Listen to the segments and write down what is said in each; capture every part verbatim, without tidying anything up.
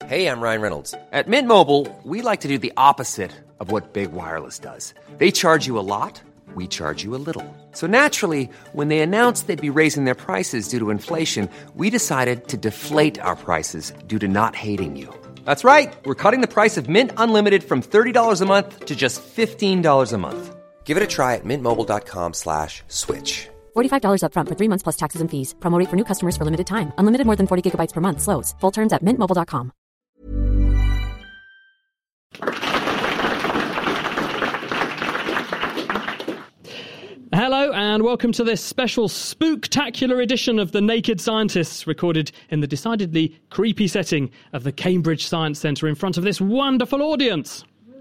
Hey, I'm Ryan Reynolds. At Mint Mobile, we like to do the opposite of what Big Wireless does. They charge you a lot, we charge you a little. So naturally, when they announced they'd be raising their prices due to inflation, we decided to deflate our prices due to not hating you. That's right. We're cutting the price of Mint Unlimited from thirty dollars a month to just fifteen dollars a month. Give it a try at mintmobile.com slash switch. forty-five dollars up front for three months plus taxes and fees. Promo rate for new customers for limited time. Unlimited more than forty gigabytes per month. Slows full terms at mint mobile dot com. Hello and welcome to this special spooktacular edition of The Naked Scientists, recorded in the decidedly creepy setting of the Cambridge Science Centre in front of this wonderful audience.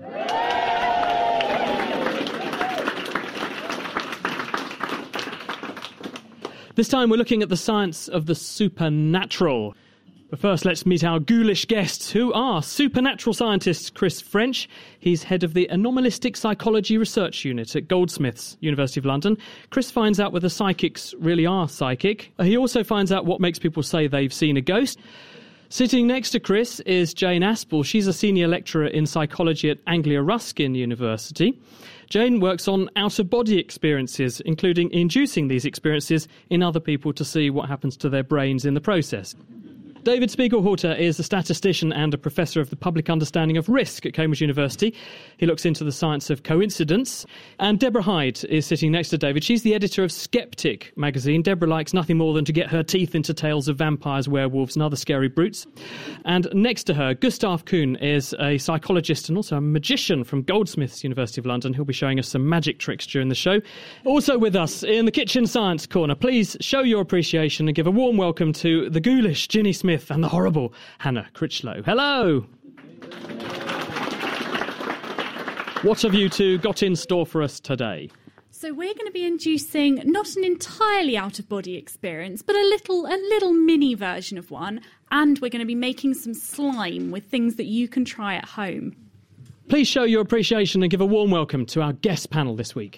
This time we're looking at the science of the supernatural. But first, let's meet our ghoulish guests, who are supernatural scientist Chris French. He's head of the Anomalistic Psychology Research Unit at Goldsmiths, University of London. Chris finds out whether psychics really are psychic. He also finds out what makes people say they've seen a ghost. Sitting next to Chris is Jane Aspel. She's a senior lecturer in psychology at Anglia Ruskin University. Jane works on out-of-body experiences, including inducing these experiences in other people to see what happens to their brains in the process. David Spiegelhalter is a statistician and a professor of the public understanding of risk at Cambridge University. He looks into the science of coincidence. And Deborah Hyde is sitting next to David. She's the editor of Skeptic magazine. Deborah likes nothing more than to get her teeth into tales of vampires, werewolves and other scary brutes. And next to her, Gustav Kuhn is a psychologist and also a magician from Goldsmiths, University of London. He'll be showing us some magic tricks during the show. Also with us in the Kitchen Science Corner, please show your appreciation and give a warm welcome to the ghoulish Ginny Smith and the horrible Hannah Critchlow. Hello! What have you two got in store for us today? So we're going to be inducing not an entirely out-of-body experience, but a little, a little mini version of one, and we're going to be making some slime with things that you can try at home. Please show your appreciation and give a warm welcome to our guest panel this week.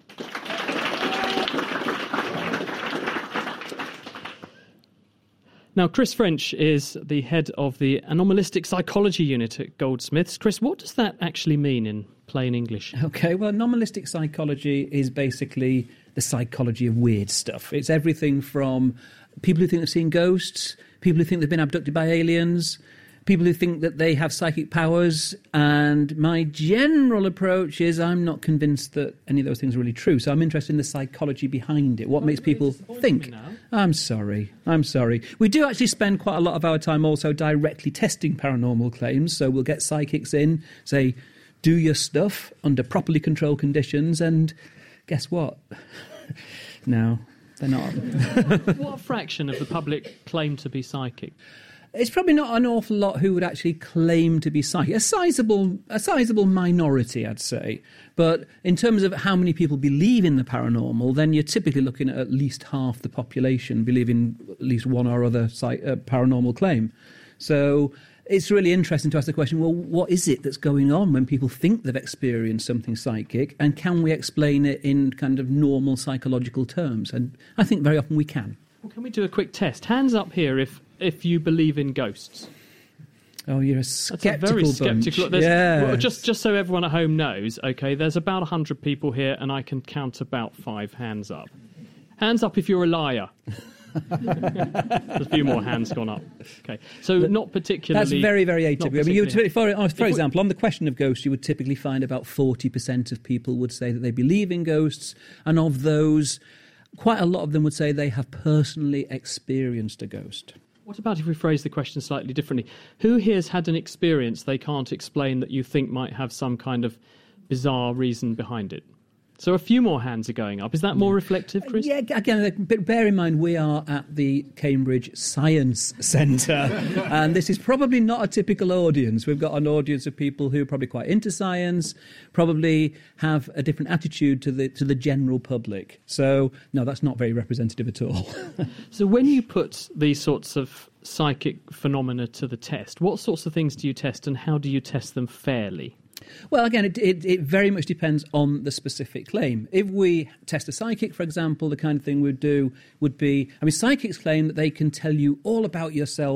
Now, Chris French is the head of the Anomalistic Psychology Unit at Goldsmiths. Chris, what does that actually mean in plain English? OK, well, anomalistic psychology is basically the psychology of weird stuff. It's everything from people who think they've seen ghosts, people who think they've been abducted by aliens, people who think that they have psychic powers, and my general approach is I'm not convinced that any of those things are really true. So I'm interested in the psychology behind it, what makes people think. I'm sorry, I'm sorry. We do actually spend quite a lot of our time also directly testing paranormal claims, so we'll get psychics in, say, do your stuff under properly controlled conditions, and guess what? No, they're not. What fraction of the public claim to be psychic? It's probably not an awful lot who would actually claim to be psychic. A sizable, a sizable minority, I'd say. But in terms of how many people believe in the paranormal, then you're typically looking at at least half the population believing at least one or other psych, uh, paranormal claim. So it's really interesting to ask the question, well, what is it that's going on when people think they've experienced something psychic, and can we explain it in kind of normal psychological terms? And I think very often we can. Well, can we do a quick test? Hands up here if if you believe in ghosts. Oh, you're a sceptical That's a very sceptical. bunch. Yeah. Well, just just so everyone at home knows, okay, there's about one hundred people here, and I can count about five hands up. Hands up if you're a liar. There's a few more hands gone up. Okay, so but not particularly. That's very, very atypical. I mean, you would, for, for we, example, on the question of ghosts, you would typically find about forty percent of people would say that they believe in ghosts, and of those, quite a lot of them would say they have personally experienced a ghost. What about if we phrase the question slightly differently? Who here has had an experience they can't explain that you think might have some kind of bizarre reason behind it? So a few more hands are going up. Is that more reflective, Chris? Yeah, again, bear in mind we are at the Cambridge Science Centre, and this is probably not a typical audience. We've got an audience of people who are probably quite into science, probably have a different attitude to the to the general public. So, no, that's not very representative at all. So when you put these sorts of psychic phenomena to the test, what sorts of things do you test, and how do you test them fairly? Well, again, it, it, it very much depends on the specific claim. If we test a psychic, for example, the kind of thing we'd do would be, I mean, psychics claim that they can tell you all about yourself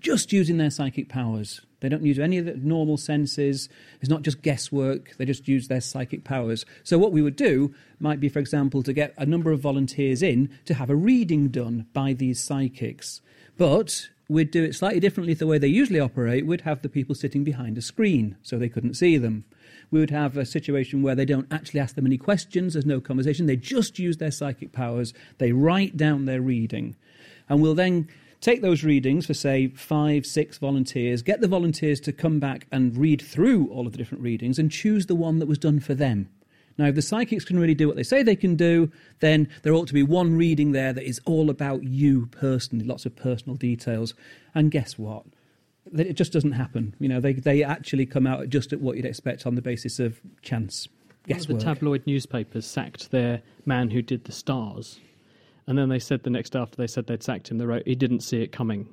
just using their psychic powers. They don't use any of the normal senses. It's not just guesswork. They just use their psychic powers. So what we would do might be, for example, to get a number of volunteers in to have a reading done by these psychics. But we'd do it slightly differently to the way they usually operate. We'd have the people sitting behind a screen so they couldn't see them. We would have a situation where they don't actually ask them any questions. There's no conversation. They just use their psychic powers. They write down their reading. And we'll then take those readings for, say, five, six volunteers, get the volunteers to come back and read through all of the different readings and choose the one that was done for them. Now, if the psychics can really do what they say they can do, then there ought to be one reading there that is all about you personally, lots of personal details. And guess what? It just doesn't happen. You know, they they actually come out just at what you'd expect on the basis of chance, guesswork. One of the tabloid newspapers sacked their man who did the stars. And then they said the next after they said they'd sacked him, they wrote, he didn't see it coming.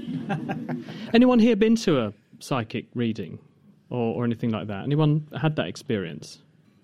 Anyone here been to a psychic reading or, or anything like that? Anyone had that experience?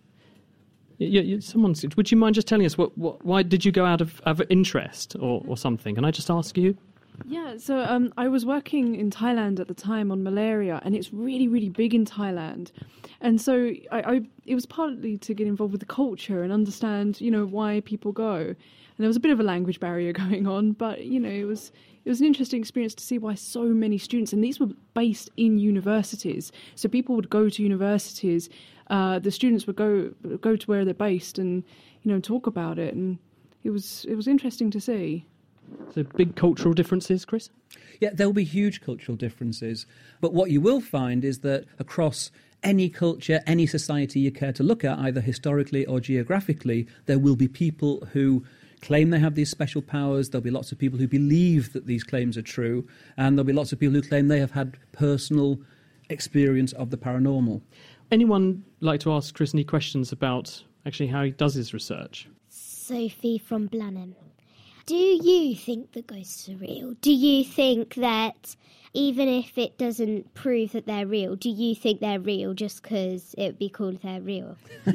You, you, someone's, would you mind just telling us, what, what, why did you go out of, of interest or, or something? Can I just ask you? Yeah, so um, I was working in Thailand at the time on malaria, and it's really, really big in Thailand. And so I, I, it was partly to get involved with the culture and understand, you know, why people go. And there was a bit of a language barrier going on, but, you know, it was it was an interesting experience to see why so many students, and these were based in universities, so people would go to universities, uh, the students would go go to where they're based and, you know, talk about it, and it was it was interesting to see. So big cultural differences, Chris? Yeah, there'll be huge cultural differences. But what you will find is that across any culture, any society you care to look at, either historically or geographically, there will be people who claim they have these special powers. There'll be lots of people who believe that these claims are true. And there'll be lots of people who claim they have had personal experience of the paranormal. Anyone like to ask Chris any questions about actually how he does his research? Sophie from Blenheim. Do you think that ghosts are real? Do you think that even if it doesn't prove that they're real, do you think they're real just because it would be cool if they're real?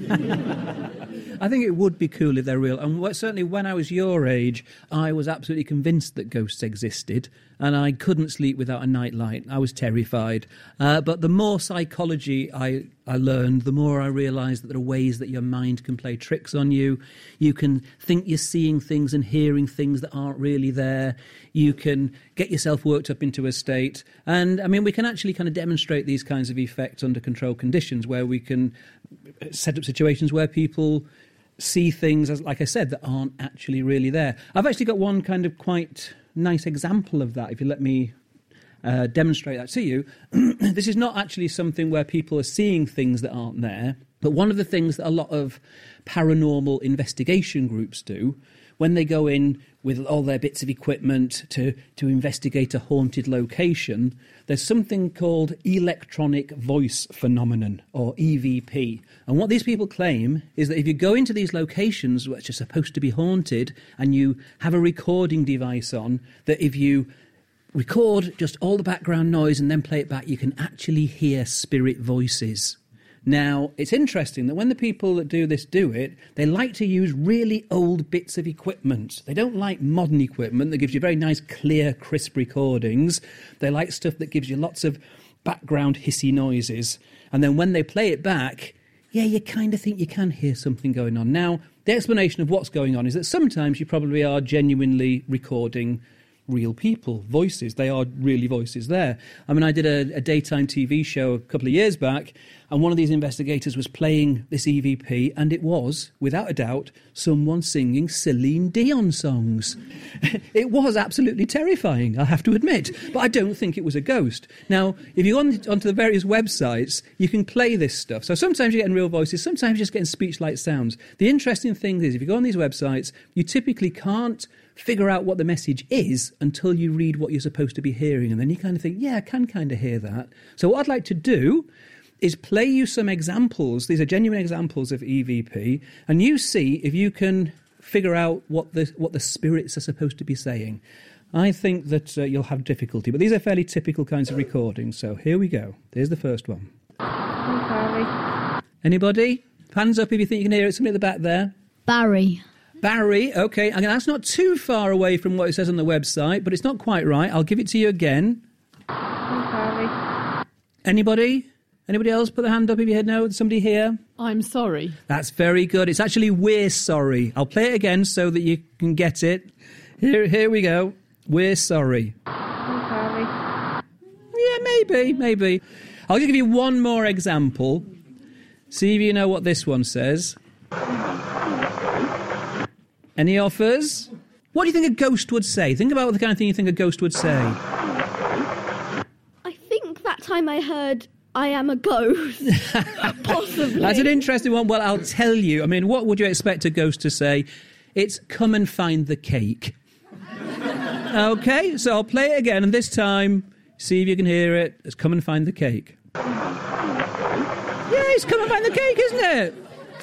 I think it would be cool if they're real. And what, certainly when I was your age, I was absolutely convinced that ghosts existed, and I couldn't sleep without a nightlight. I was terrified. Uh, but the more psychology I, I learned, the more I realised that there are ways that your mind can play tricks on you. You can think you're seeing things and hearing things that aren't really there. You can get yourself worked up into a state. And, I mean, we can actually kind of demonstrate these kinds of effects under controlled conditions, where we can set up situations where people see things, as like I said, that aren't actually really there. I've actually got one kind of quite nice example of that, if you let me uh, demonstrate that to you. This is not actually something where people are seeing things that aren't there, but one of the things that a lot of paranormal investigation groups do when they go in with all their bits of equipment to, to investigate a haunted location, there's something called electronic voice phenomenon, or E V P. And what these people claim is that if you go into these locations which are supposed to be haunted and you have a recording device on, that if you record just all the background noise and then play it back, you can actually hear spirit voices. Now, it's interesting that when the people that do this do it, they like to use really old bits of equipment. They don't like modern equipment that gives you very nice, clear, crisp recordings. They like stuff that gives you lots of background hissy noises. And then when they play it back, yeah, you kind of think you can hear something going on. Now, the explanation of what's going on is that sometimes you probably are genuinely recording real people, voices. They are really voices there. I mean, I did a, a daytime T V show a couple of years back, and one of these investigators was playing this E V P, and it was, without a doubt, someone singing Celine Dion songs. It was absolutely terrifying, I have to admit, but I don't think it was a ghost. Now, if you go on, onto the various websites, you can play this stuff. So sometimes you're getting real voices, sometimes you're just getting speech-like sounds. The interesting thing is, if you go on these websites, you typically can't figure out what the message is until you read what you're supposed to be hearing, and then you kind of think, yeah, I can kind of hear that. So what I'd like to do is play you some examples. These are genuine examples of E V P, and you see if you can figure out what the what the spirits are supposed to be saying. I think that uh, you'll have difficulty, but these are fairly typical kinds of recordings. So here we go. There's the first one. Barry. Anybody? Hands up if you think you can hear it. Somebody at the back there. Barry. Barry, OK, I mean, that's not too far away from what it says on the website, but it's not quite right. I'll give it to you again. Anybody? Anybody else put their hand up if you heard no? Somebody here? I'm sorry. That's very good. It's actually we're sorry. I'll play it again so that you can get it. Here, here we go. We're sorry. I'm sorry. Yeah, maybe, maybe. I'll just give you one more example. See if you know what this one says. Any offers? What do you think a ghost would say? Think about the kind of thing you think a ghost would say. I think that time I heard, I am a ghost. Possibly. That's an interesting one. Well, I'll tell you. I mean, what would you expect a ghost to say? It's come and find the cake. Okay, so I'll play it again, and this time, see if you can hear it. It's come and find the cake. Yeah, it's come and find the cake, isn't it?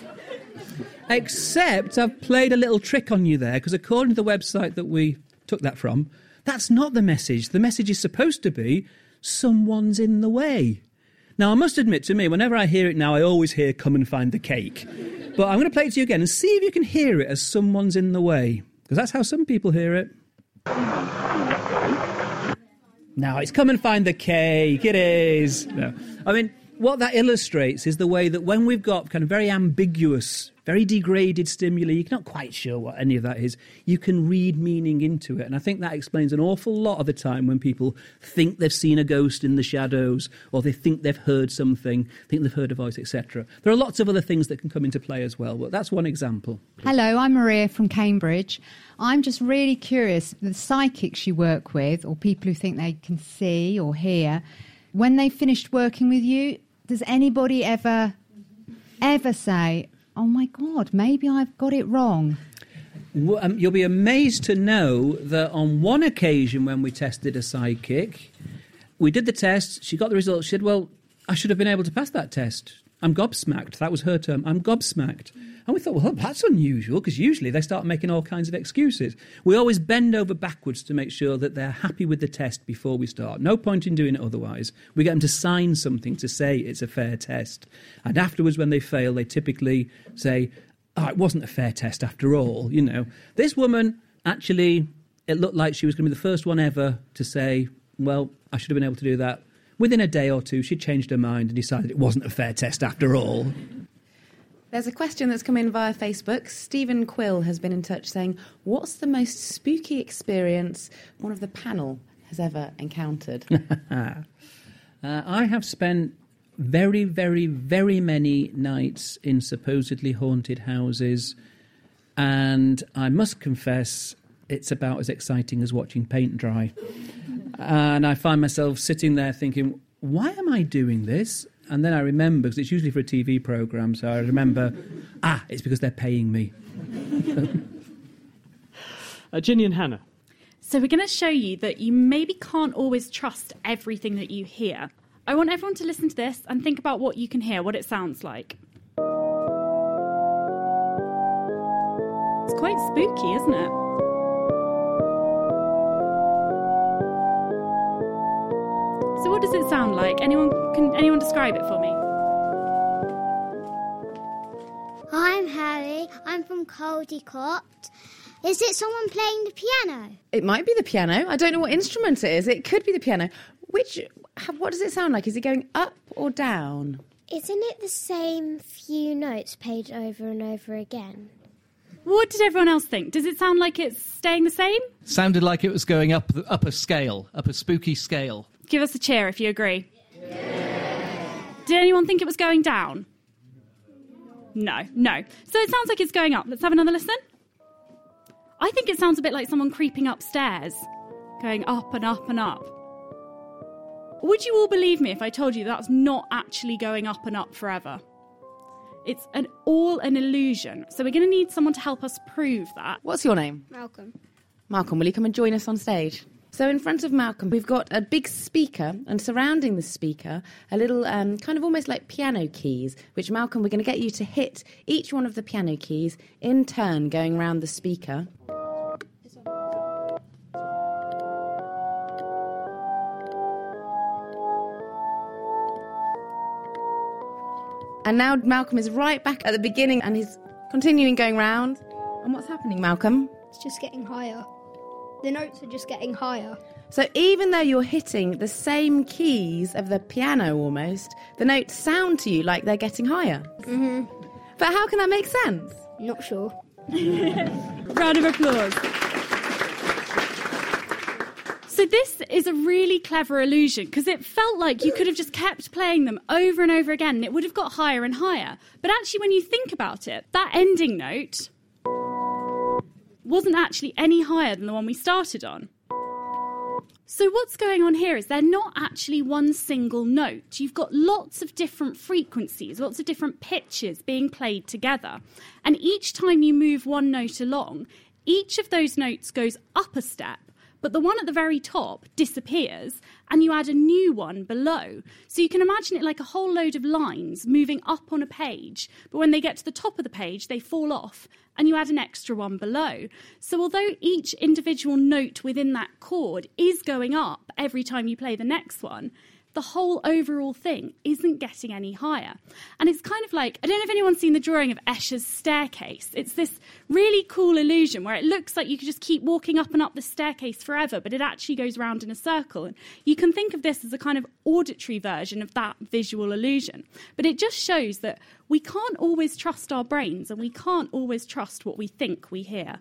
Except I've played a little trick on you there, because according to the website that we took that from, that's not the message. The message is supposed to be, someone's in the way. Now, I must admit to me, whenever I hear it now, I always hear come and find the cake. But I'm going to play it to you again and see if you can hear it as someone's in the way. Because that's how some people hear it. Now, it's come and find the cake. It is. No. I mean, what that illustrates is the way that when we've got kind of very ambiguous, very degraded stimuli, you're not quite sure what any of that is, you can read meaning into it. And I think that explains an awful lot of the time when people think they've seen a ghost in the shadows, or they think they've heard something, think they've heard a voice, et cetera. There are lots of other things that can come into play as well, but that's one example. Hello, I'm Maria from Cambridge. I'm just really curious, the psychics you work with, or people who think they can see or hear, when they finished working with you, does anybody ever, ever say, oh my God, maybe I've got it wrong? Well, um, you'll be amazed to know that on one occasion when we tested a psychic, we did the test, she got the results, she said, well, I should have been able to pass that test. I'm gobsmacked. That was her term. I'm gobsmacked. And we thought, well, that's unusual, because usually they start making all kinds of excuses. We always bend over backwards to make sure that they're happy with the test before we start. No point in doing it otherwise. We get them to sign something to say it's a fair test. And afterwards, when they fail, they typically say, oh, it wasn't a fair test after all. You know, this woman, actually, it looked like she was going to be the first one ever to say, well, I should have been able to do that. Within a day or two, she changed her mind and decided it wasn't a fair test after all. There's a question that's come in via Facebook. Stephen Quill has been in touch saying, what's the most spooky experience one of the panel has ever encountered? uh, I have spent very, very, very many nights in supposedly haunted houses, and I must confess it's about as exciting as watching paint dry. And I find myself sitting there thinking, why am I doing this? And then I remember, because it's usually for a T V programme, so I remember, ah, it's because they're paying me. uh, Ginny and Hannah. So we're going to show you that you maybe can't always trust everything that you hear. I want everyone to listen to this and think about what you can hear, what it sounds like. It's quite spooky, isn't it? So what does it sound like? Anyone can anyone describe it for me? I'm Harry. I'm from Caldecott. Is it someone playing the piano? It might be the piano. I don't know what instrument it is. It could be the piano. Which, what does it sound like? Is it going up or down? Isn't it the same few notes played over and over again? What did everyone else think? Does it sound like it's staying the same? Sounded like it was going up, up a scale, up a spooky scale. Give us a cheer if you agree. Yeah. Did anyone think it was going down? No, no. So it sounds like it's going up. Let's have another listen. I think it sounds a bit like someone creeping upstairs, going up and up and up. Would you all believe me if I told you that's not actually going up and up forever? It's an, all an illusion. So we're going to need someone to help us prove that. What's your name? Malcolm. Malcolm, will you come and join us on stage? So in front of Malcolm, we've got a big speaker, and surrounding the speaker, a little um, kind of almost like piano keys, which, Malcolm, we're going to get you to hit each one of the piano keys in turn, going around the speaker. And now Malcolm is right back at the beginning, and he's continuing going round. And what's happening, Malcolm? It's just getting higher. The notes are just getting higher. So even though you're hitting the same keys of the piano almost, the notes sound to you like they're getting higher. Mm-hmm. But how can that make sense? Not sure. Round of applause. So this is a really clever illusion because it felt like you could have just kept playing them over and over again and it would have got higher and higher. But actually, when you think about it, that ending note wasn't actually any higher than the one we started on. So what's going on here is they're not actually one single note. You've got lots of different frequencies, lots of different pitches being played together. And each time you move one note along, each of those notes goes up a step, but the one at the very top disappears and you add a new one below. So you can imagine it like a whole load of lines moving up on a page, but when they get to the top of the page, they fall off and you add an extra one below. So although each individual note within that chord is going up every time you play the next one, the whole overall thing isn't getting any higher. And it's kind of like, I don't know if anyone's seen the drawing of Escher's staircase. It's this really cool illusion where it looks like you could just keep walking up and up the staircase forever, but it actually goes round in a circle. And you can think of this as a kind of auditory version of that visual illusion. But it just shows that we can't always trust our brains and we can't always trust what we think we hear.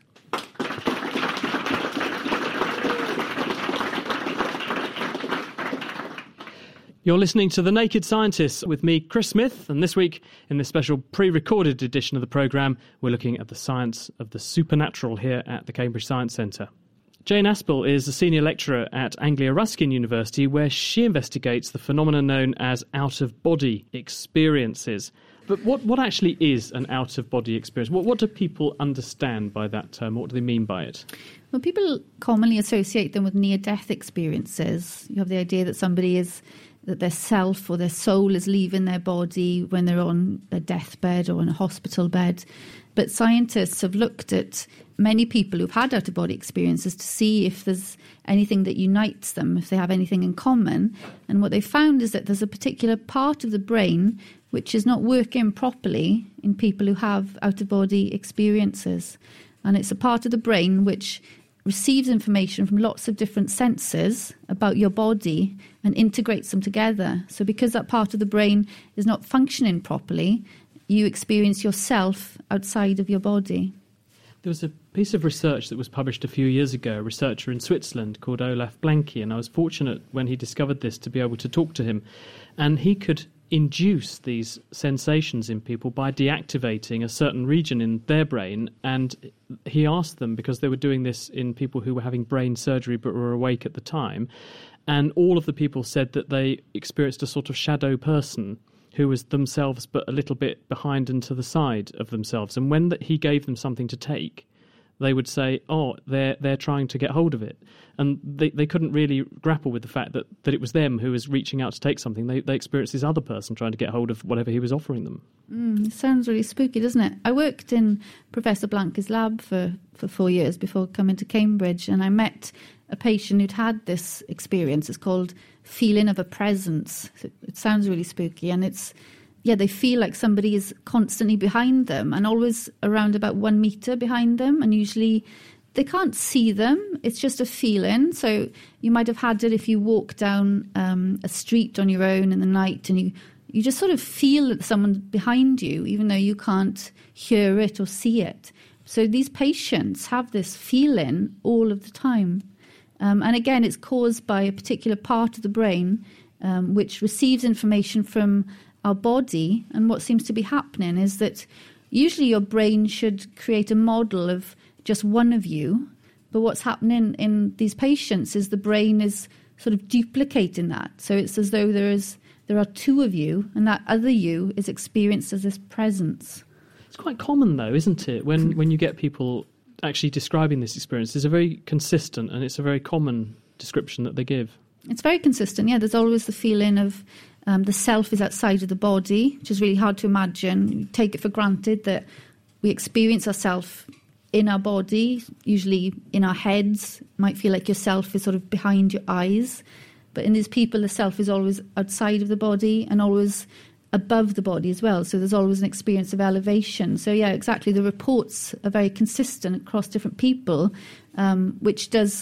You're listening to The Naked Scientists with me, Chris Smith, and this week, in this special pre-recorded edition of the programme, we're looking at the science of the supernatural here at the Cambridge Science Centre. Jane Aspel is a senior lecturer at Anglia Ruskin University, where she investigates the phenomena known as out-of-body experiences. But what, what actually is an out-of-body experience? What, what do people understand by that term? What do they mean by it? Well, people commonly associate them with near-death experiences. You have the idea that somebody is... that their self or their soul is leaving their body when they're on a deathbed or on a hospital bed. But scientists have looked at many people who've had out-of-body experiences to see if there's anything that unites them, if they have anything in common. And what they found is that there's a particular part of the brain which is not working properly in people who have out-of-body experiences. And it's a part of the brain which receives information from lots of different senses about your body and integrates them together. So because that part of the brain is not functioning properly, you experience yourself outside of your body. There was a piece of research that was published a few years ago, a researcher in Switzerland called Olaf Blanke, and I was fortunate when he discovered this to be able to talk to him. And he could induce these sensations in people by deactivating a certain region in their brain, and he asked them, because they were doing this in people who were having brain surgery but were awake at the time, and all of the people said that they experienced a sort of shadow person who was themselves but a little bit behind and to the side of themselves. And when that he gave them something to take, they would say, oh, they're they're trying to get hold of it. And they, they couldn't really grapple with the fact that, that it was them who was reaching out to take something. They they experienced this other person trying to get hold of whatever he was offering them. Mm, it sounds really spooky, doesn't it? I worked in Professor Blanke's lab for, for four years before coming to Cambridge, and I met a patient who'd had this experience. It's called feeling of a presence. It sounds really spooky, and it's... yeah, they feel like somebody is constantly behind them and always around about one metre behind them. And usually they can't see them. It's just a feeling. So you might have had it if you walk down um, a street on your own in the night and you, you just sort of feel that someone's behind you, even though you can't hear it or see it. So these patients have this feeling all of the time. Um, and again, it's caused by a particular part of the brain um, which receives information from our body. And what seems to be happening is that usually your brain should create a model of just one of you, but what's happening in these patients is the brain is sort of duplicating that. So it's as though there is there are two of you, and that other you is experienced as this presence. It's quite common though, isn't it, when when you get people actually describing this experience? It's a very consistent and it's a very common description that they give. It's very consistent, yeah. There's always the feeling of Um, the self is outside of the body, which is really hard to imagine. You take it for granted that we experience ourselves in our body, usually in our heads. It might feel like your self is sort of behind your eyes. But in these people, the self is always outside of the body and always above the body as well. So there's always an experience of elevation. So yeah, exactly. The reports are very consistent across different people, um, which does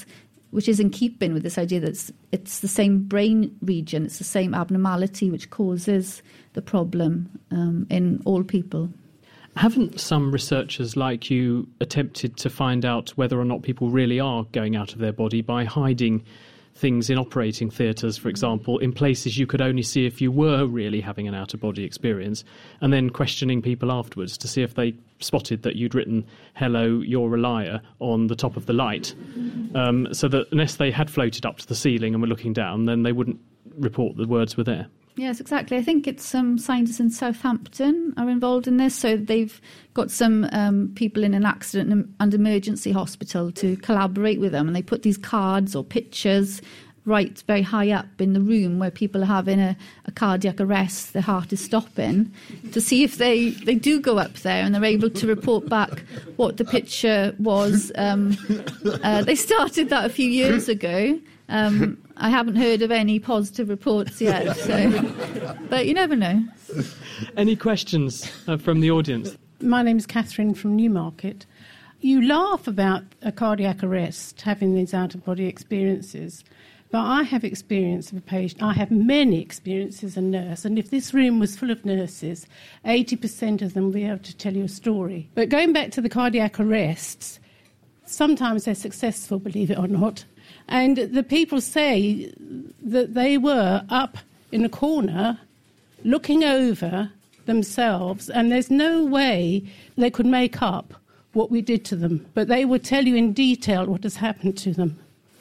which is in keeping with this idea that it's, it's the same brain region, it's the same abnormality which causes the problem um, in all people. Haven't some researchers like you attempted to find out whether or not people really are going out of their body by hiding things in operating theatres, for example, in places you could only see if you were really having an out-of-body experience, and then questioning people afterwards to see if they spotted that you'd written, "Hello, you're a liar," on the top of the light, um, so that unless they had floated up to the ceiling and were looking down, then they wouldn't report the words were there? Yes, exactly. I think it's some scientists in Southampton are involved in this. So they've got some um, people in an accident and emergency hospital to collaborate with them, and they put these cards or pictures right very high up in the room where people are having a, a cardiac arrest, their heart is stopping, to see if they, they do go up there and they're able to report back what the picture was. Um, uh, they started that a few years ago. Um, I haven't heard of any positive reports yet, so, but you never know. Any questions uh, from the audience? My name is Catherine from Newmarket. You laugh about a cardiac arrest, having these out-of-body experiences, but I have experience of a patient. I have many experiences as a nurse, and if this room was full of nurses, eighty percent of them would be able to tell you a story. But going back to the cardiac arrests, sometimes they're successful, believe it or not. And the people say that they were up in a corner looking over themselves, and there's no way they could make up what we did to them. But they would tell you in detail what has happened to them.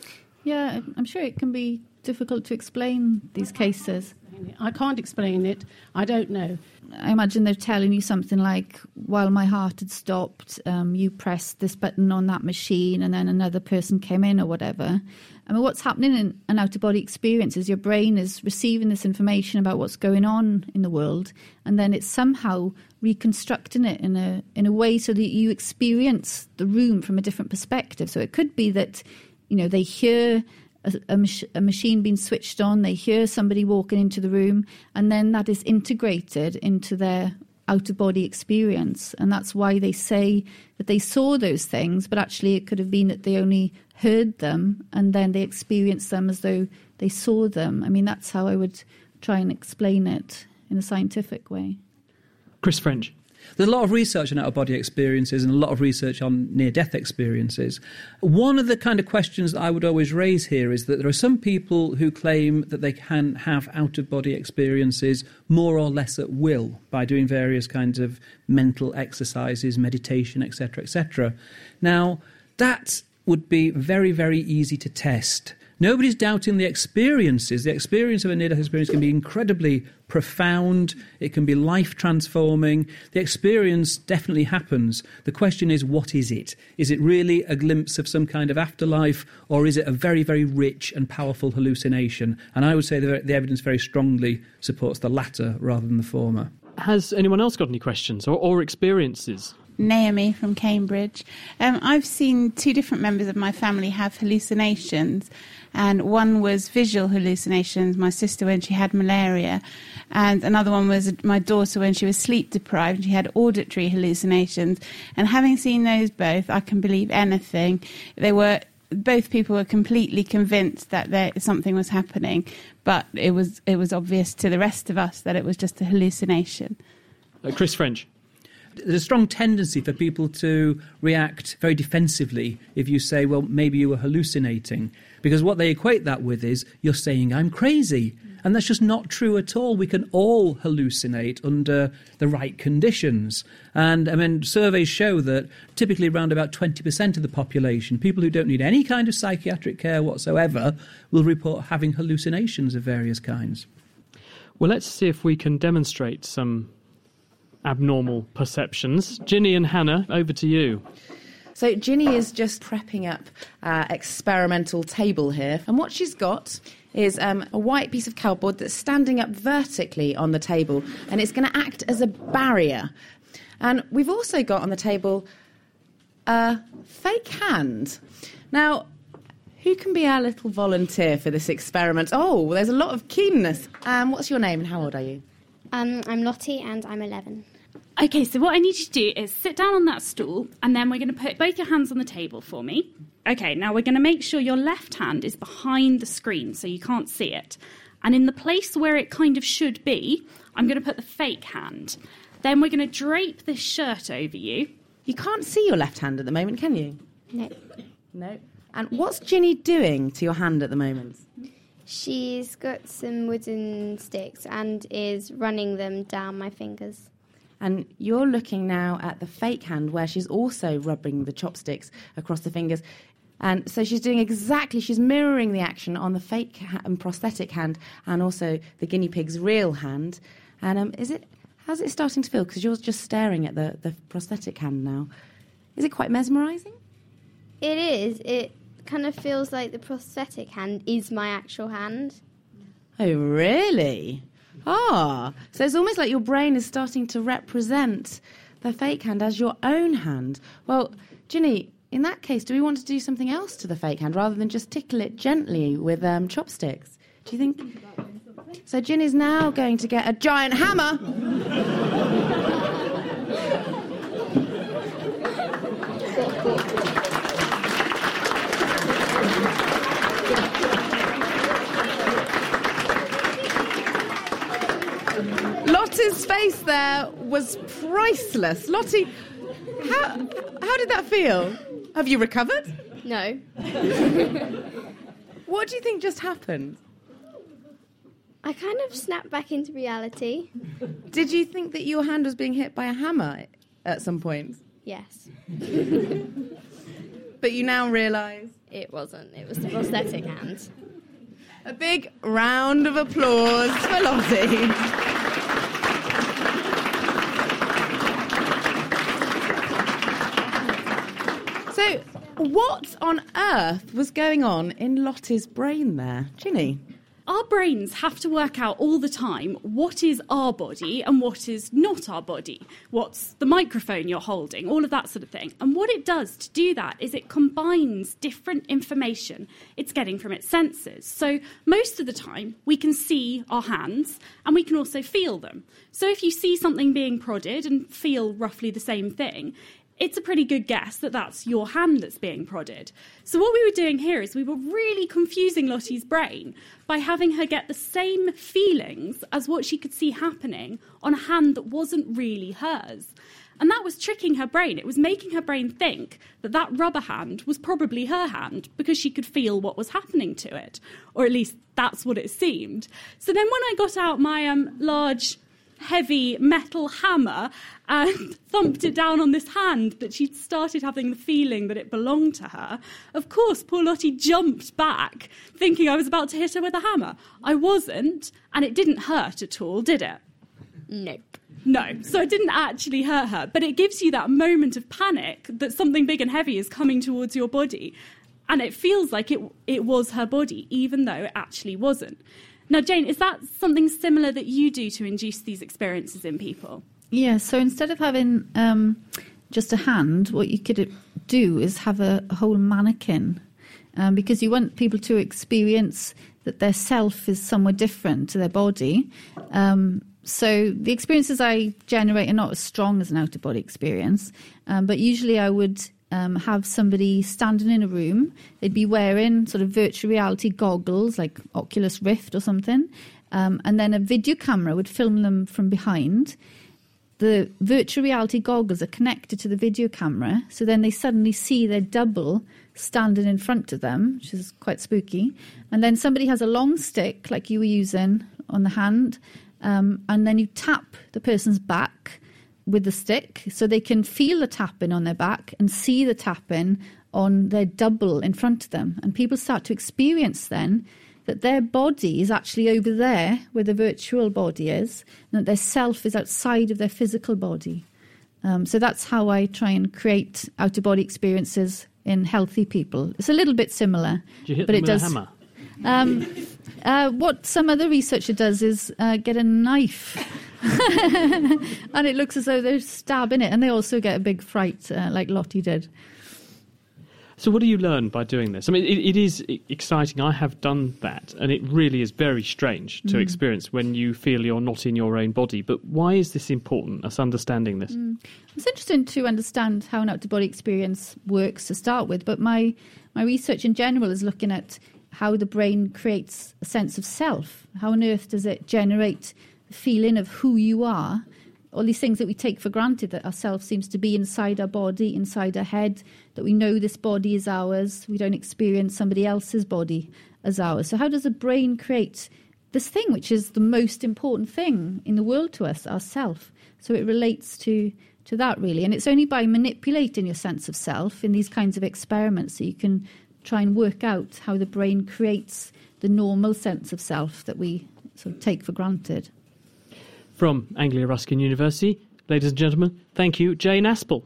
Yeah, I'm sure it can be difficult to explain these cases. I can't explain it. I don't know. I imagine they're telling you something like, while my heart had stopped, um, you pressed this button on that machine and then another person came in or whatever. I mean, what's happening in an out-of-body experience is your brain is receiving this information about what's going on in the world, and then it's somehow reconstructing it in a in a way so that you experience the room from a different perspective. So it could be that, you know, they hear A, a, mach- a machine being switched on, they hear somebody walking into the room, and then that is integrated into their out-of-body experience. And that's why they say that they saw those things, but actually it could have been that they only heard them and then they experienced them as though they saw them. I mean, that's how I would try and explain it in a scientific way. Chris French. There's a lot of research on out-of-body experiences and a lot of research on near-death experiences. One of the kind of questions that I would always raise here is that there are some people who claim that they can have out-of-body experiences more or less at will by doing various kinds of mental exercises, meditation, et cetera, et cetera. Now, that would be very, very easy to test. Nobody's doubting the experiences. The experience of a near-death experience can be incredibly profound. It can be life-transforming. The experience definitely happens. The question is, what is it? Is it really a glimpse of some kind of afterlife, or is it a very, very rich and powerful hallucination? And I would say that the evidence very strongly supports the latter rather than the former. Has anyone else got any questions or, or experiences? Naomi from Cambridge. Um, I've seen two different members of my family have hallucinations, and one was visual hallucinations, my sister when she had malaria, and another one was my daughter when she was sleep deprived. She had auditory hallucinations, and having seen those both, I can believe anything. They were both people were completely convinced that there something was happening, but it was it was obvious to the rest of us that it was just a hallucination. Uh, Chris French. There's a strong tendency for people to react very defensively if you say, well, maybe you were hallucinating, because what they equate that with is you're saying I'm crazy. And that's just not true at all. We can all hallucinate under the right conditions. And I mean, surveys show that typically around about twenty percent of the population, people who don't need any kind of psychiatric care whatsoever, will report having hallucinations of various kinds. Well, let's see if we can demonstrate some abnormal perceptions. Ginny and Hannah, over to you. So Ginny is just prepping up uh, experimental table here, and what she's got is um, a white piece of cardboard that's standing up vertically on the table, and it's going to act as a barrier. And we've also got on the table a fake hand. Now, who can be our little volunteer for this experiment? Oh, there's a lot of keenness. Um, what's your name and how old are you? Um, I'm Lottie and I'm eleven. Okay, so what I need you to do is sit down on that stool, and then we're going to put both your hands on the table for me. Okay, now we're going to make sure your left hand is behind the screen so you can't see it. And in the place where it kind of should be, I'm going to put the fake hand. Then we're going to drape this shirt over you. You can't see your left hand at the moment, can you? No. No. And what's Ginny doing to your hand at the moment? She's got some wooden sticks and is running them down my fingers. And you're looking now at the fake hand where she's also rubbing the chopsticks across the fingers. And so she's doing exactly, she's mirroring the action on the fake ha- and prosthetic hand and also the guinea pig's real hand. And um, is it, how's it starting to feel? Because you're just staring at the, the prosthetic hand now. Is it quite mesmerising? It is. It kind of feels like the prosthetic hand is my actual hand. Oh, really? Ah, so it's almost like your brain is starting to represent the fake hand as your own hand. Well, Ginny, in that case, do we want to do something else to the fake hand rather than just tickle it gently with um, chopsticks? Do you think? So Ginny's now going to get a giant hammer. Lottie's face there was priceless. Lottie, how how did that feel? Have you recovered? No. What do you think just happened? I kind of snapped back into reality. Did you think that your hand was being hit by a hammer at some point? Yes. But you now realise? It wasn't. It was the prosthetic hand. A big round of applause for Lottie. So, what on earth was going on in Lottie's brain there? Ginny? Our brains have to work out all the time what is our body and what is not our body. What's the microphone you're holding, all of that sort of thing. And what it does to do that is it combines different information it's getting from its senses. So most of the time we can see our hands and we can also feel them. So if you see something being prodded and feel roughly the same thing, it's a pretty good guess that that's your hand that's being prodded. So what we were doing here is we were really confusing Lottie's brain by having her get the same feelings as what she could see happening on a hand that wasn't really hers. And that was tricking her brain. It was making her brain think that that rubber hand was probably her hand because she could feel what was happening to it. Or at least that's what it seemed. So then when I got out my um, large, heavy metal hammer and thumped it down on this hand that she'd started having the feeling that it belonged to her, of course poor Lottie jumped back thinking I was about to hit her with a hammer. I wasn't, and it didn't hurt at all, did it? Nope. No, so it didn't actually hurt her, but it gives you that moment of panic that something big and heavy is coming towards your body, and it feels like it it was her body, even though it actually wasn't. Now, Jane, is that something similar that you do to induce these experiences in people? Yeah, so instead of having um, just a hand, what you could do is have a, a whole mannequin, um, because you want people to experience that their self is somewhere different to their body. Um, so the experiences I generate are not as strong as an out-of-body experience, um, but usually I would Um, have somebody standing in a room. They'd be wearing sort of virtual reality goggles like Oculus Rift or something, um, and then a video camera would film them from behind. The virtual reality goggles are connected to the video camera, so then they suddenly see their double standing in front of them, which is quite spooky. And then somebody has a long stick like you were using on the hand, um, and then you tap the person's back with the stick so they can feel the tapping on their back and see the tapping on their double in front of them. And people start to experience then that their body is actually over there where the virtual body is, and that their self is outside of their physical body. Um, so that's how I try and create out-of-body experiences in healthy people. It's a little bit similar. Do you hit but them it with does, a hammer? Um, uh, what some other researcher does is uh, get a knife and it looks as though they're stabbing it, and they also get a big fright uh, like Lottie did. So what do you learn by doing this? I mean, it, it is exciting. I have done that, and it really is very strange to Mm. experience when you feel you're not in your own body. But why is this important, us understanding this? Mm. It's interesting to understand how an out-of-body experience works to start with, but my, my research in general is looking at how the brain creates a sense of self. How on earth does it generate the feeling of who you are? All these things that we take for granted, that ourself seems to be inside our body, inside our head, that we know this body is ours. We don't experience somebody else's body as ours. So how does the brain create this thing, which is the most important thing in the world to us, ourself? So it relates to, to that, really. And it's only by manipulating your sense of self in these kinds of experiments that you can try and work out how the brain creates the normal sense of self that we sort of take for granted. From Anglia Ruskin University, ladies and gentlemen, thank you, Jane Aspel.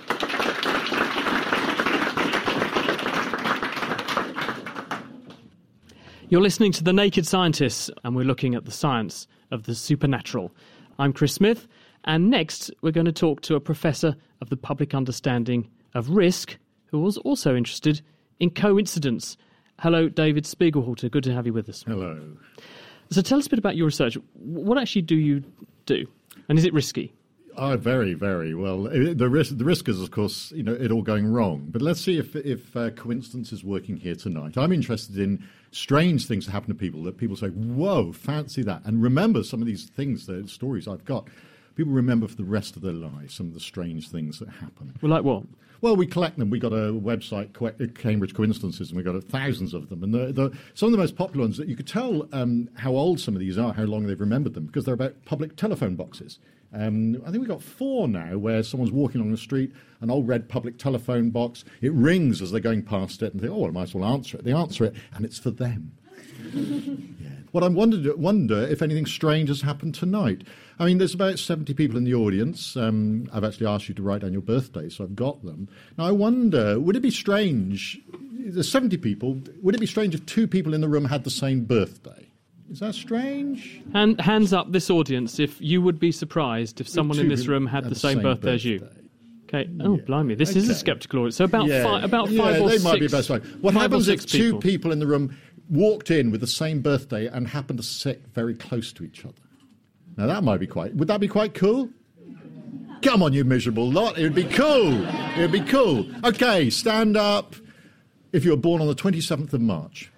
You're listening to The Naked Scientists, and we're looking at the science of the supernatural. I'm Chris Smith, and next we're going to talk to a professor of the public understanding of risk, who was also interested in coincidence. Hello, David Spiegelhalter. Good to have you with us. Hello. So tell us a bit about your research. What actually do you do? And is it risky? Oh, very, very. Well, it, the risk the risk is, of course, you know, it all going wrong. But let's see if if uh, coincidence is working here tonight. I'm interested in strange things that happen to people that people say, whoa, fancy that. And remember some of these things, the stories I've got. People remember for the rest of their lives some of the strange things that happen. Well, like what? Well, we collect them. We got a website, Cambridge Coincidences, and we got thousands of them. And the, the, some of the most popular ones that you could tell um, how old some of these are, how long they've remembered them, because they're about public telephone boxes. Um, I think we've got four now where someone's walking along the street, an old red public telephone box. It rings as they're going past it, and they think, oh, well, I might as well answer it. They answer it, and it's for them. Yeah. What I wondered, wonder if anything strange has happened tonight. I mean, there's about seventy people in the audience. Um, I've actually asked you to write down your birthday, so I've got them. Now, I wonder, would it be strange, there's seventy people, would it be strange if two people in the room had the same birthday? Is that strange? And hands up, this audience, if you would be surprised if someone in this room had the same, same birthday, birthday as you. Okay. Oh, yeah. Blimey, this okay. is a sceptical audience. So about, yeah. fi- about yeah, five or they six. Might be best right. What five happens or if six two people. people in the room walked in with the same birthday and happened to sit very close to each other? Now, that might be quite... Would that be quite cool? Come on, you miserable lot. It would be cool. It would be cool. Okay, stand up if you were born on the twenty-seventh of March.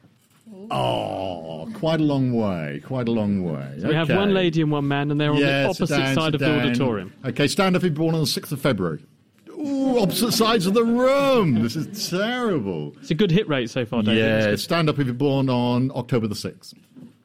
Oh, quite a long way. Quite a long way. So we have okay. one lady and one man, and they're on yeah, the opposite down, side of down. the auditorium. Okay, stand up if you're born on the sixth of February. Ooh, opposite sides of the room. This is terrible. It's a good hit rate so far, David. Yeah, stand up if you're born on October the sixth.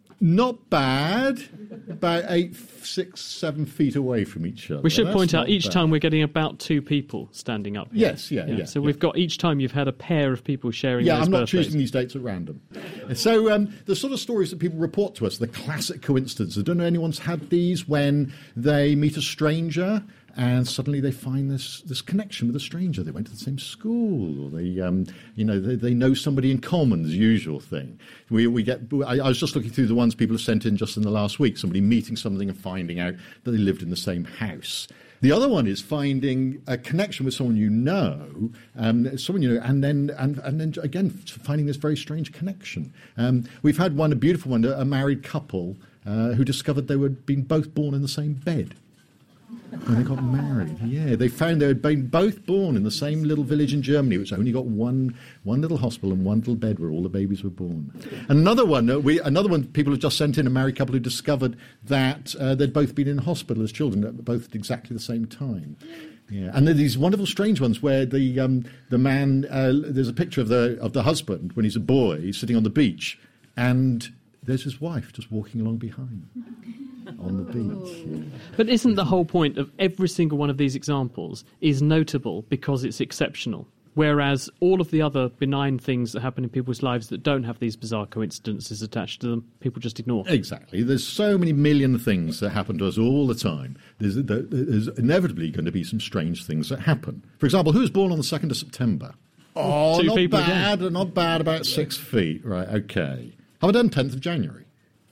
Not bad. About eight, six, seven feet away from each other. We should That's point out each bad. time we're getting about two people standing up here. Yes, yeah, yeah. So yeah. we've got each time you've had a pair of people sharing Yeah, those I'm not birthdays. choosing these dates at random. So um, the sort of stories that people report to us, the classic coincidences. I don't know if anyone's had these when they meet a stranger and suddenly they find this this connection with a stranger. They went to the same school, or they, um, you know, they, they know somebody in common. The usual thing. We we get. I, I was just looking through the ones people have sent in just in the last week. Somebody meeting something and finding out that they lived in the same house. The other one is finding a connection with someone you know, um, someone you know, and then and and then again finding this very strange connection. Um, we've had one, a beautiful one, a married couple uh, who discovered they were being both born in the same bed. When they got married, yeah, they found they had been both born in the same little village in Germany, which only got one one little hospital and one little bed where all the babies were born. Another one, uh, we another one, people have just sent in a married couple who discovered that uh, they'd both been in hospital as children, at both at exactly the same time. Yeah, and there are these wonderful, strange ones where the um, the man, uh, there's a picture of the of the husband when he's a boy, he's sitting on the beach, and there's his wife just walking along behind. On the beach. Yeah. But isn't the whole point of every single one of these examples is notable because it's exceptional? Whereas all of the other benign things that happen in people's lives that don't have these bizarre coincidences attached to them, people just ignore. Exactly. There's so many million things that happen to us all the time. There's, there's inevitably going to be some strange things that happen. For example, who was born on the second of September? Oh, Two not bad, again. not bad, about six feet. Right, okay. How about on tenth of January?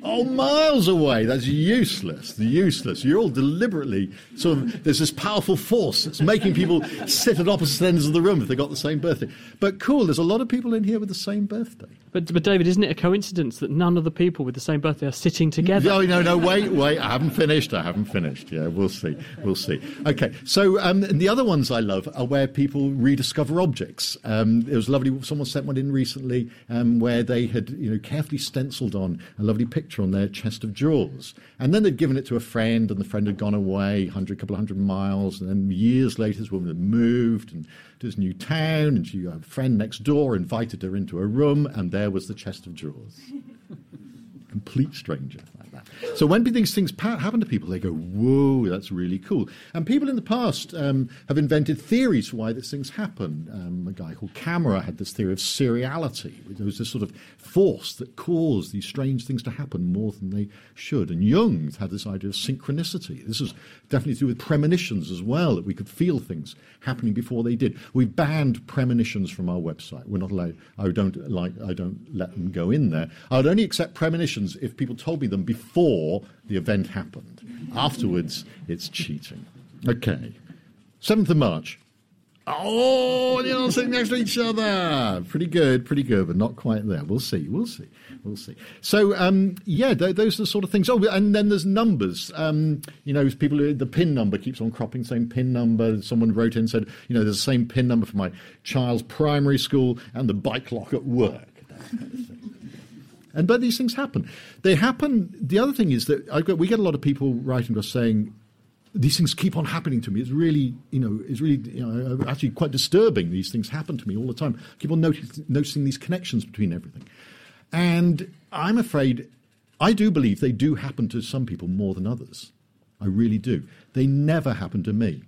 Oh, miles away. That's useless. Useless. You're all deliberately sort of, there's this powerful force that's making people sit at opposite ends of the room if they've got the same birthday. But cool, there's a lot of people in here with the same birthday. But, but David, isn't it a coincidence that none of the people with the same birthday are sitting together? No, no, no, wait, wait. I haven't finished. I haven't finished. Yeah, we'll see. We'll see. Okay, so um, and the other ones I love are where people rediscover objects. Um, it was lovely. Someone sent one in recently um, where they had, you know, carefully stenciled on a lovely picture on their chest of drawers. And then they'd given it to a friend, and the friend had gone away a hundred, couple of hundred miles. And then years later, this woman had moved and to this new town, and she, a friend next door invited her into a room, and there was the chest of drawers. Complete stranger like that. So when these things pa- happen to people, they go, whoa, that's really cool. And people in the past um, have invented theories for why these things happen. Um, a guy called Camera had this theory of seriality. There was this sort of force that caused these strange things to happen more than they should. And Jung had this idea of synchronicity. This was definitely to do with premonitions as well, that we could feel things happening before they did. We've banned premonitions from our website. We're not allowed, I don't like, I don't let them go in there. I would only accept premonitions if people told me them before the event happened. Afterwards, it's cheating. Okay. seventh of March. Oh, you're all sitting next to each other. Pretty good, pretty good, but not quite there. We'll see, we'll see, we'll see. So, um, yeah, th- those are the sort of things. Oh, and then there's numbers. Um, you know, people, the PIN number keeps on cropping, same PIN number. Someone wrote in and said, you know, there's the same PIN number for my child's primary school and the bike lock at work. That kind of thing. And but these things happen. They happen. The other thing is that I've got, we get a lot of people writing to us saying, these things keep on happening to me. It's really, you know, it's really, you know, actually quite disturbing. These things happen to me all the time. I keep on notice, noticing these connections between everything. And I'm afraid, I do believe they do happen to some people more than others. I really do. They never happen to me.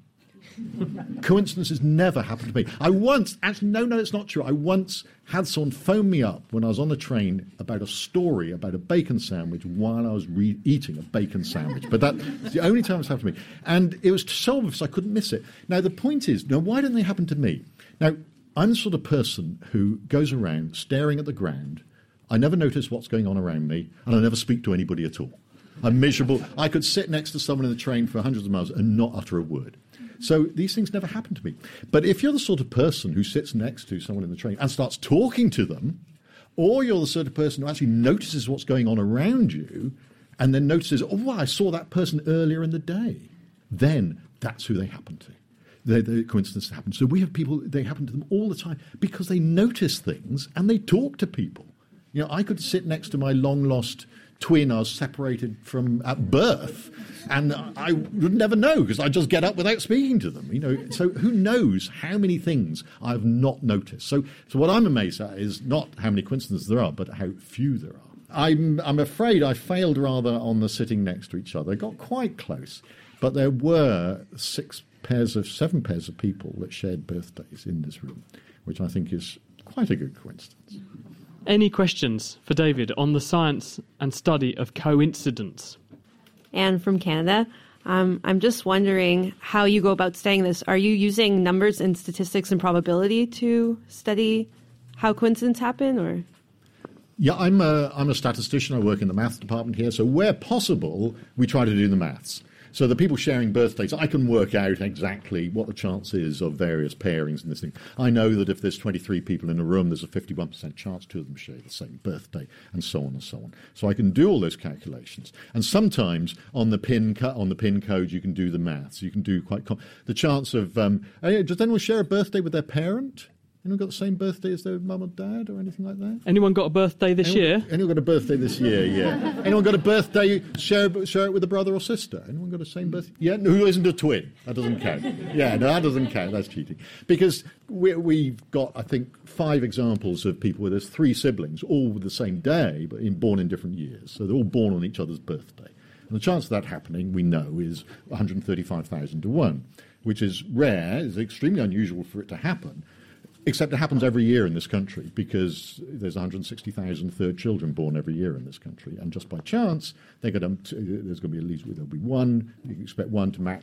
Coincidences never happen to me. I once, actually, no, no, it's not true. I once had someone phone me up when I was on the train about a story about a bacon sandwich while I was re- eating a bacon sandwich. But that's the only time it's happened to me. And it was so obvious I couldn't miss it. Now, the point is, now, why didn't they happen to me? Now, I'm the sort of person who goes around staring at the ground. I never notice what's going on around me, and I never speak to anybody at all. I'm miserable. I could sit next to someone in the train for hundreds of miles and not utter a word. So these things never happen to me. But if you're the sort of person who sits next to someone in the train and starts talking to them, or you're the sort of person who actually notices what's going on around you and then notices, oh, wow, I saw that person earlier in the day, then that's who they happen to. The, the coincidence happens. So we have people, they happen to them all the time because they notice things and they talk to people. You know, I could sit next to my long-lost twin I was separated from at birth, and I would never know because I just get up without speaking to them. You know, so who knows how many things I've not noticed. So, so what I'm amazed at is not how many coincidences there are, but how few there are. I'm, I'm afraid I failed rather on the sitting next to each other. Got quite close, but there were six pairs of, seven pairs of people that shared birthdays in this room, which I think is quite a good coincidence. Any questions for David on the science and study of coincidence? Anne from Canada. Um, I'm just wondering how you go about studying this. Are you using numbers and statistics and probability to study how coincidences happen, or? Yeah, I'm a, I'm a statistician. I work in the maths department here. So where possible, we try to do the maths. So the people sharing birthdays, I can work out exactly what the chance is of various pairings in this thing. I know that if there's twenty-three people in a room, there's a fifty-one percent chance two of them share the same birthday, and so on and so on. So I can do all those calculations. And sometimes on the pin co- on the pin code, you can do the maths. You can do quite com- the chance of. Um, does anyone share a birthday with their parent? Anyone got the same birthday as their mum or dad or anything like that? Anyone got a birthday this anyone, year? Anyone got a birthday this year, yeah. Anyone got a birthday, share, share it with a brother or sister? Anyone got the same birthday? Yeah, no, who isn't a twin? That doesn't count. Yeah, no, that doesn't count. That's cheating. Because we, we've got, I think, five examples of people where there's three siblings, all with the same day, but in, born in different years. So they're all born on each other's birthday. And the chance of that happening, we know, is one hundred thirty-five thousand to one, which is rare. It's extremely unusual for it to happen. Except it happens every year in this country because there's one hundred sixty thousand third children born every year in this country. And just by chance, they're going to, there's going to be at least, there'll be one, you can expect one to match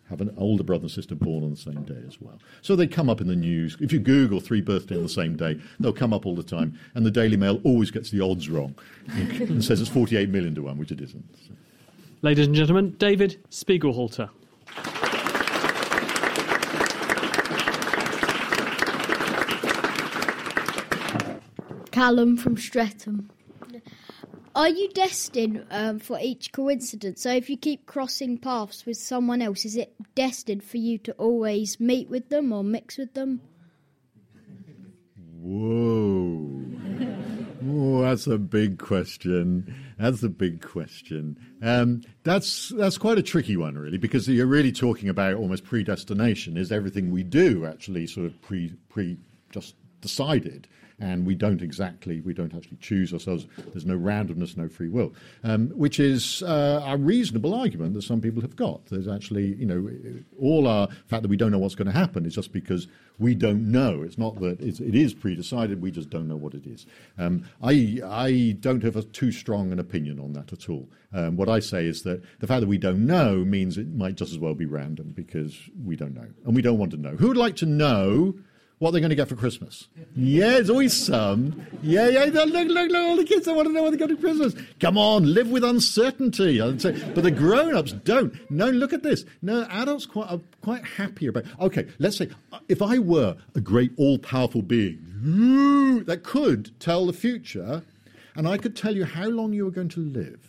have an older brother and sister born on the same day as well. So they come up in the news. If you Google three birthdays on the same day, they'll come up all the time. And the Daily Mail always gets the odds wrong and says it's forty-eight million to one, which it isn't. So. Ladies and gentlemen, David Spiegelhalter. Callum from Streatham. Are you destined um, for each coincidence? So if you keep crossing paths with someone else, is it destined for you to always meet with them or mix with them? Whoa. Whoa, that's a big question. That's a big question. Um, that's that's quite a tricky one, really, because you're really talking about almost predestination. Is everything we do actually sort of pre pre just decided? And we don't exactly, we don't actually choose ourselves. There's no randomness, no free will, um, which is uh, a reasonable argument that some people have got. There's actually, you know, all our fact that we don't know what's going to happen is just because we don't know. It's not that it's, it is pre-decided, we just don't know what it is. Um, I, I don't have a, too strong an opinion on that at all. Um, what I say is that the fact that we don't know means it might just as well be random because we don't know. And we don't want to know. Who would like to know what they're going to get for Christmas? Yeah, there's always some. Yeah, yeah, look, look, look, all the kids, they want to know what they're going to get for Christmas. Come on, live with uncertainty. I'd say, but the grown-ups don't. No, look at this. No, adults quite are quite happy about, okay, let's say, if I were a great all-powerful being that could tell the future, and I could tell you how long you were going to live,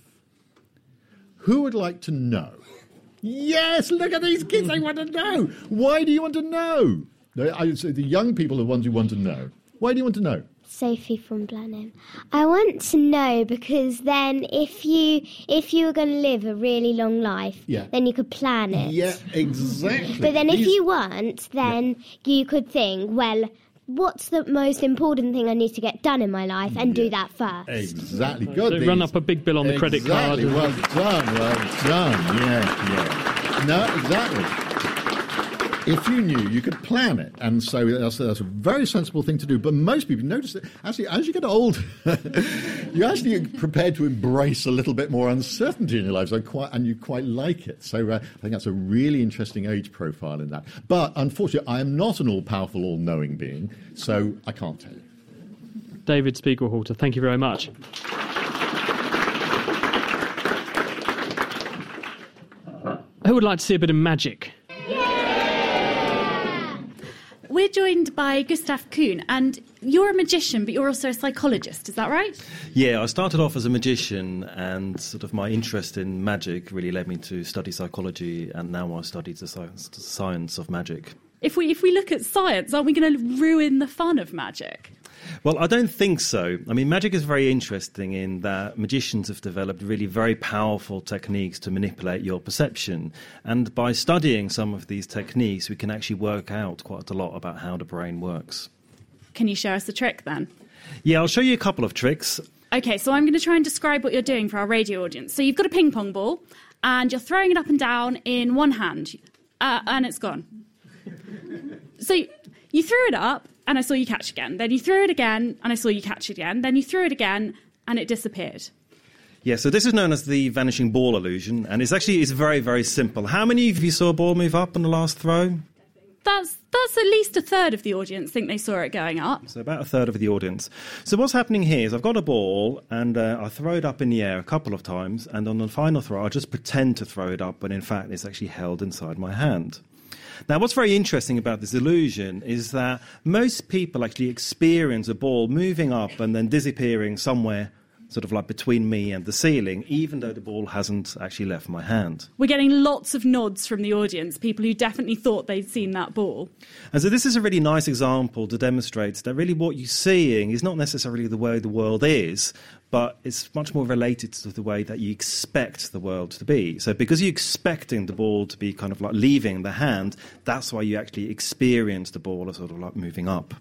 who would like to know? Yes, look at these kids, they want to know. Why do you want to know? I would say the young people are the ones who want to know. Why do you want to know? Sophie from Blenheim. I want to know because then if you if you were going to live a really long life, yeah. then you could plan it. Yeah, exactly. But then These... if you weren't, then yeah. you could think, well, what's the most important thing I need to get done in my life and yeah. do that first. Exactly. Good. So these... run up a big bill on the exactly. credit card. Well done, well done. Yeah, yeah. No, exactly. If you knew, you could plan it. And so that's, that's a very sensible thing to do. But most people notice that actually, as you get older, you're actually prepared to embrace a little bit more uncertainty in your life, so quite, and you quite like it. So uh, I think that's a really interesting age profile in that. But unfortunately, I am not an all-powerful, all-knowing being, so I can't tell you. David Spiegelhalter, thank you very much. Who would like to see a bit of magic? We're joined by Gustav Kuhn, and you're a magician, but you're also a psychologist, is that right? Yeah, I started off as a magician, and sort of my interest in magic really led me to study psychology, and now I study the science, the science of magic. If we if we look at science, aren't we going to ruin the fun of magic? Well, I don't think so. I mean, magic is very interesting in that magicians have developed really very powerful techniques to manipulate your perception. And by studying some of these techniques, we can actually work out quite a lot about how the brain works. Can you show us a trick then? Yeah, I'll show you a couple of tricks. OK, so I'm going to try and describe what you're doing for our radio audience. So you've got a ping pong ball and you're throwing it up and down in one hand uh, and it's gone. So you threw it up and I saw you catch it again. Then you threw it again and I saw you catch it again. Then you threw it again and it disappeared. Yeah, so this is known as the vanishing ball illusion, and it's actually it's very, very simple. How many of you saw a ball move up on the last throw? That's that's at least a third of the audience think they saw it going up. So about a third of the audience. So what's happening here is I've got a ball and uh, I throw it up in the air a couple of times, and on the final throw I just pretend to throw it up, but in fact it's actually held inside my hand. Now, what's very interesting about this illusion is that most people actually experience a ball moving up and then disappearing somewhere sort of like between me and the ceiling, even though the ball hasn't actually left my hand. We're getting lots of nods from the audience, people who definitely thought they'd seen that ball. And so this is a really nice example to demonstrate that really what you're seeing is not necessarily the way the world is, but it's much more related to the way that you expect the world to be. So because you're expecting the ball to be kind of like leaving the hand, that's why you actually experience the ball as sort of like moving up.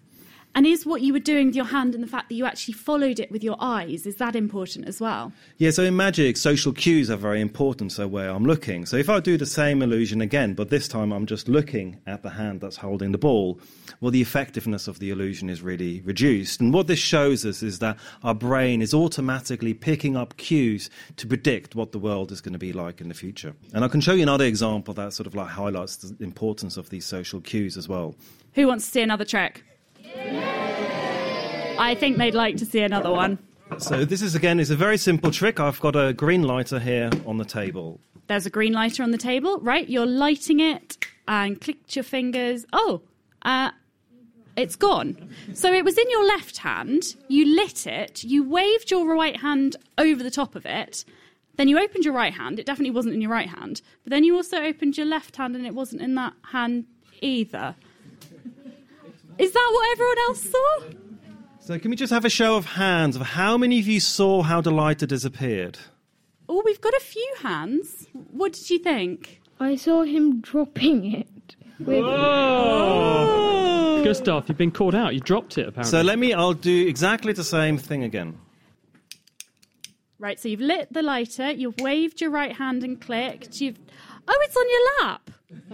And is what you were doing with your hand and the fact that you actually followed it with your eyes, is that important as well? Yeah, so in magic, social cues are very important, so where I'm looking. So if I do the same illusion again, but this time I'm just looking at the hand that's holding the ball, well, the effectiveness of the illusion is really reduced. And what this shows us is that our brain is automatically picking up cues to predict what the world is going to be like in the future. And I can show you another example that sort of like highlights the importance of these social cues as well. Who wants to see another trick? I think they'd like to see another one. So this is, again, is a very simple trick. I've got a green lighter here on the table. There's a green lighter on the table, right? You're lighting it and clicked your fingers. Oh, uh, it's gone. So it was in your left hand. You lit it. You waved your right hand over the top of it. Then you opened your right hand. It definitely wasn't in your right hand. But then you also opened your left hand and it wasn't in that hand either. Is that what everyone else saw? So can we just have a show of hands of how many of you saw how the lighter disappeared? Oh, we've got a few hands. What did you think? I saw him dropping it. With Oh. Gustav, you've been caught out. You dropped it, apparently. So let me, I'll do exactly the same thing again. Right, so you've lit the lighter, you've waved your right hand and clicked. You've... Oh, it's on your lap.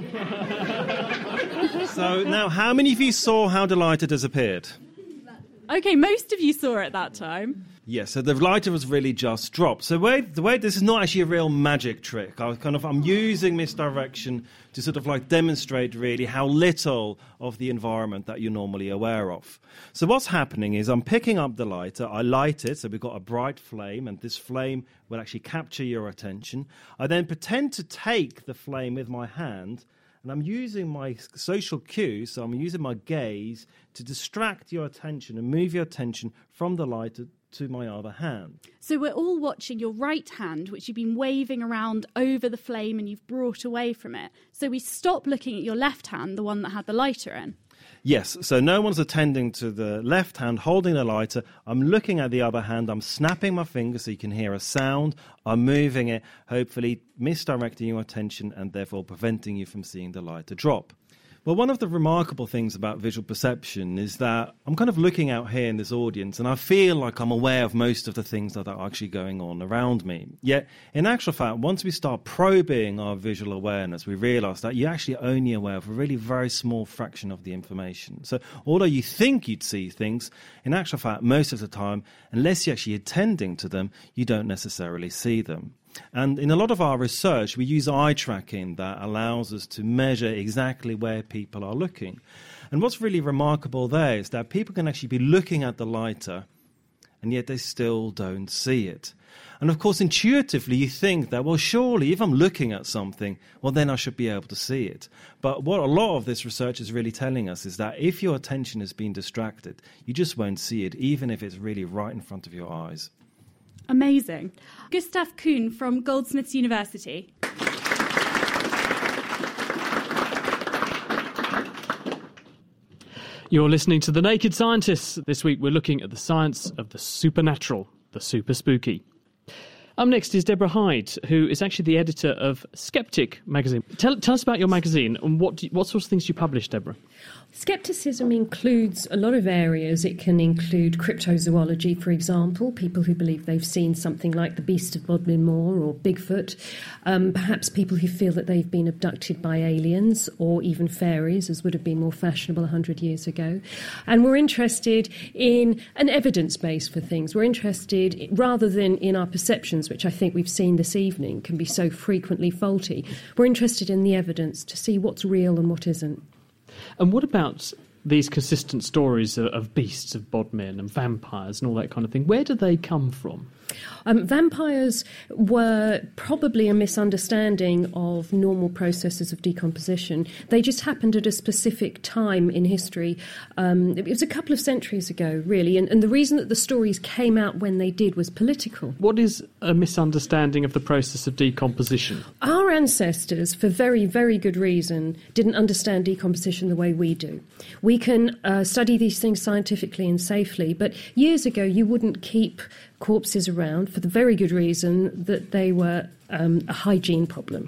So now, how many of you saw how the lighter disappeared? Okay, most of you saw it that time. Yes, so the lighter was really just dropped. So way, the way this is not actually a real magic trick. I was kind of I'm using misdirection to sort of like demonstrate really how little of the environment that you're normally aware of. So what's happening is I'm picking up the lighter, I light it, so we've got a bright flame, and this flame will actually capture your attention. I then pretend to take the flame with my hand, and I'm using my social cue, so I'm using my gaze to distract your attention and move your attention from the lighter to my other hand. So we're all watching your right hand, which you've been waving around over the flame and you've brought away from it. So we stop looking at your left hand, the one that had the lighter in. Yes, so no one's attending to the left hand holding the lighter. I'm looking at the other hand. I'm snapping my fingers so you can hear a sound. I'm moving it, hopefully misdirecting your attention and therefore preventing you from seeing the lighter drop. Well, one of the remarkable things about visual perception is that I'm kind of looking out here in this audience and I feel like I'm aware of most of the things that are actually going on around me. Yet, in actual fact, once we start probing our visual awareness, we realise that you're actually only aware of a really very small fraction of the information. So, although you think you'd see things, in actual fact, most of the time, unless you're actually attending to them, you don't necessarily see them. And in a lot of our research, we use eye tracking that allows us to measure exactly where people are looking. And what's really remarkable there is that people can actually be looking at the lighter, and yet they still don't see it. And of course, intuitively, you think that, well, surely if I'm looking at something, well, then I should be able to see it. But what a lot of this research is really telling us is that if your attention has been distracted, you just won't see it, even if it's really right in front of your eyes. Amazing. Gustav Kuhn from Goldsmiths University. You're listening to The Naked Scientists. This week we're looking at the science of the supernatural, the super spooky. Up next is Deborah Hyde, who is actually the editor of Skeptic magazine. Tell, tell us about your magazine and what, do you, what sorts of things do you publish, Deborah? Skepticism includes a lot of areas. It can include cryptozoology, for example, people who believe they've seen something like the Beast of Bodmin Moor or Bigfoot, um, perhaps people who feel that they've been abducted by aliens or even fairies, as would have been more fashionable one hundred years ago. And we're interested in an evidence base for things. We're interested, rather than in our perceptions, which I think we've seen this evening can be so frequently faulty, we're interested in the evidence to see what's real and what isn't. And what about these consistent stories of, of beasts of Bodmin and vampires and all that kind of thing? Where do they come from? Um, vampires were probably a misunderstanding of normal processes of decomposition. They just happened at a specific time in history. Um, it was a couple of centuries ago, really, and, and the reason that the stories came out when they did was political. What is a misunderstanding of the process of decomposition? Our ancestors, for very, very good reason, didn't understand decomposition the way we do. We can uh, study these things scientifically and safely, but years ago you wouldn't keep corpses around for the very good reason that they were um, a hygiene problem.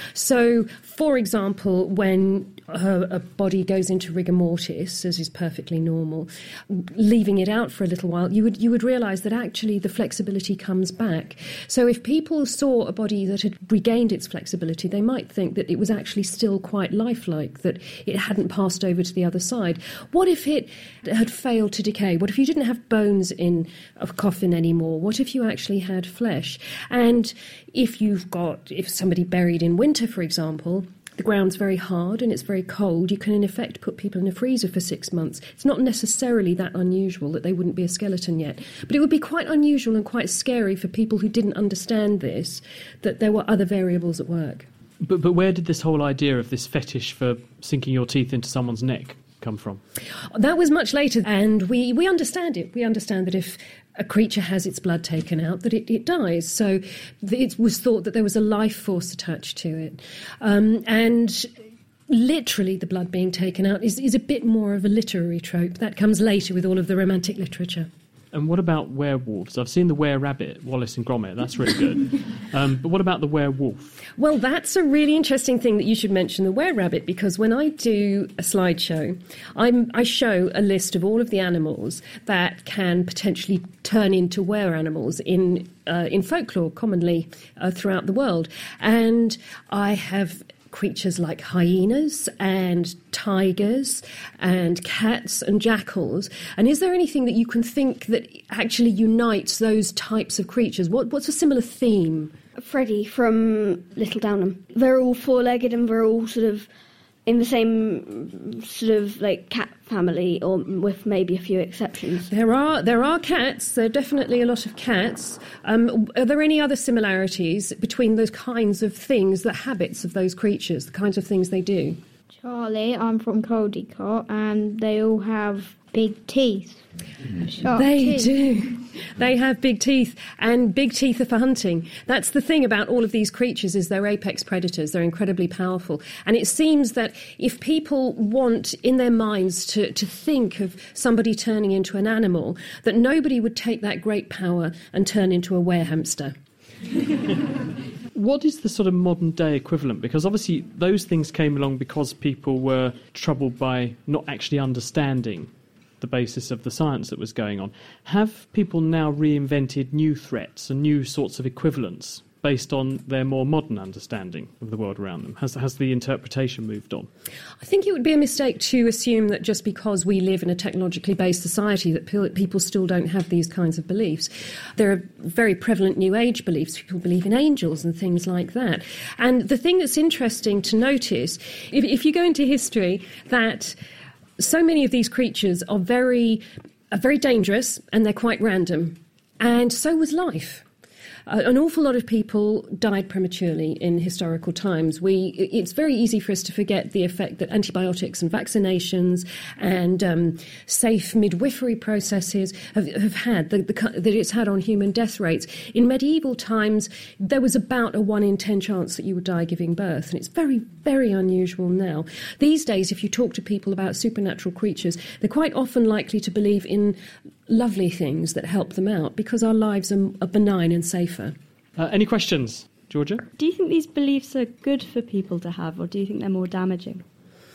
So, for example, when her, a body goes into rigor mortis, as is perfectly normal, leaving it out for a little while, you would you would realise that actually the flexibility comes back. So if people saw a body that had regained its flexibility, they might think that it was actually still quite lifelike, that it hadn't passed over to the other side. What if it had failed to decay? What if you didn't have bones in a coffin anymore? What if you actually had flesh? And if you've got, if somebody buried in winter, for example, the ground's very hard and it's very cold, you can in effect put people in a freezer for six months. It's not necessarily that unusual that they wouldn't be a skeleton yet. But it would be quite unusual and quite scary for people who didn't understand this, that there were other variables at work. But, but where did this whole idea of this fetish for sinking your teeth into someone's neck come from? That was much later, and we, we understand it. We understand that if a creature has its blood taken out, that it, it dies. So it was thought that there was a life force attached to it. Um, and literally the blood being taken out is, is a bit more of a literary trope. That comes later with all of the romantic literature. And what about werewolves? I've seen the were-rabbit, Wallace and Gromit. That's really good. um, but what about the werewolf? Well, that's a really interesting thing that you should mention, the were-rabbit, because when I do a slideshow, I'm, I show a list of all of the animals that can potentially turn into were-animals in, uh, in folklore, commonly uh, throughout the world. And I have creatures like hyenas and tigers and cats and jackals. And is there anything that you can think that actually unites those types of creatures? What, what's a similar theme? Freddy from Little Downham. They're all four-legged and they're all sort of in the same sort of like cat family, or with maybe a few exceptions. There are there are cats. There are definitely a lot of cats. Um, are there any other similarities between those kinds of things, the habits of those creatures, the kinds of things they do? Charlie, I'm from Caldecott, and they all have big teeth. Sharp They teeth. do. They have big teeth, and big teeth are for hunting. That's the thing about all of these creatures, is they're apex predators. They're incredibly powerful. And it seems that if people want in their minds to, to think of somebody turning into an animal, that nobody would take that great power and turn into a were-hamster. What is the sort of modern day equivalent? Because obviously those things came along because people were troubled by not actually understanding the basis of the science that was going on. Have people now reinvented new threats and new sorts of equivalents based on their more modern understanding of the world around them? Has, has the interpretation moved on? I think it would be a mistake to assume that just because we live in a technologically based society that pe- people still don't have these kinds of beliefs. There are very prevalent New Age beliefs. People believe in angels and things like that. And the thing that's interesting to notice, if, if you go into history, that so many of these creatures are very, are very dangerous and they're quite random. And so was life. Uh, an awful lot of people died prematurely in historical times. We, it's very easy for us to forget the effect that antibiotics and vaccinations and um, safe midwifery processes have, have had, the, the, that it's had on human death rates. In medieval times, there was about a one in ten chance that you would die giving birth, and it's very, very unusual now. These days, if you talk to people about supernatural creatures, they're quite often likely to believe in lovely things that help them out because our lives are, are benign and safer. Uh, any questions, Georgia? Do you think these beliefs are good for people to have, or do you think they're more damaging?